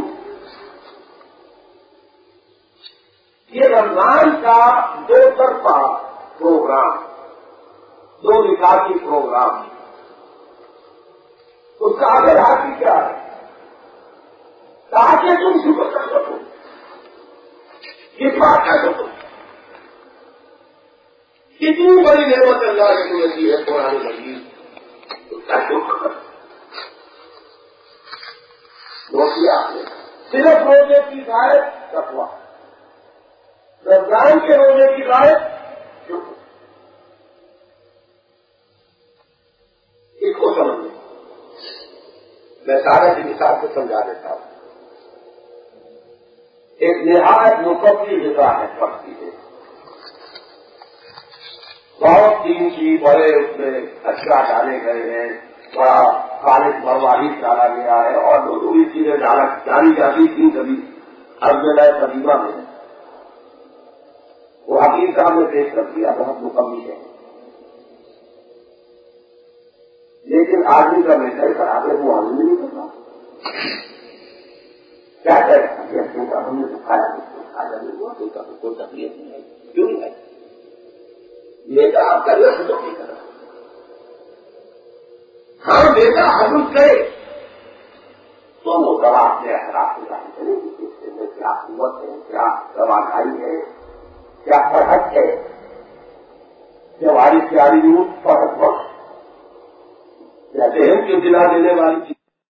یہ رمضان کا 2 طرفہ پروگرام 2 نکاتی پروگرام اس کا آگے حاصل کیا ہے تاکہ تم شکر کر سکو کس بات کا شکر کتنی بڑی نعمت اللہ نے تمہیں دی ہے قرآن مجید اس کا شکر کر وہ کیا صرف روزے کی غائب تقویٰ رمضان کے روزے کی غائب شکر اس کو سمجھ لیں میں سارے کی مثال کو سمجھا دیتا ہوں ایک نہایت مکمل غذا ہے پڑتی ہے بہت دن کی بڑے اس میں اچھا ڈالے گئے ہیں بڑا خالص مرواحد ڈالا گیا ہے اور دوسری چیزیں ڈالی جاتی تھیں کبھی اب جو نئے قدیمہ میں وہ حکیم صاحب نے پیش کر دیا بہت مکمل ہے لیکن آدمی کا میٹر خراب ہے وہ حاصل نہیں کرتا کیا کریں ہم نے دکھایا کھایا نہیں ہوا کوئی تکلیف نہیں ہے کیوں نہیں ہے بیٹا آپ کا یہ خود نہیں کرا ہاں بیٹا حضر کرے تو وہ دوا اپنے احراف سے ظاہر کرے گی اس کے اندر کیا قوت ہے کیا توانائی ہے کیا فرحت ہے کہ ہماری پیاری روح فرحت بخش کہتے ہیں کہ دلا دینے والی چیز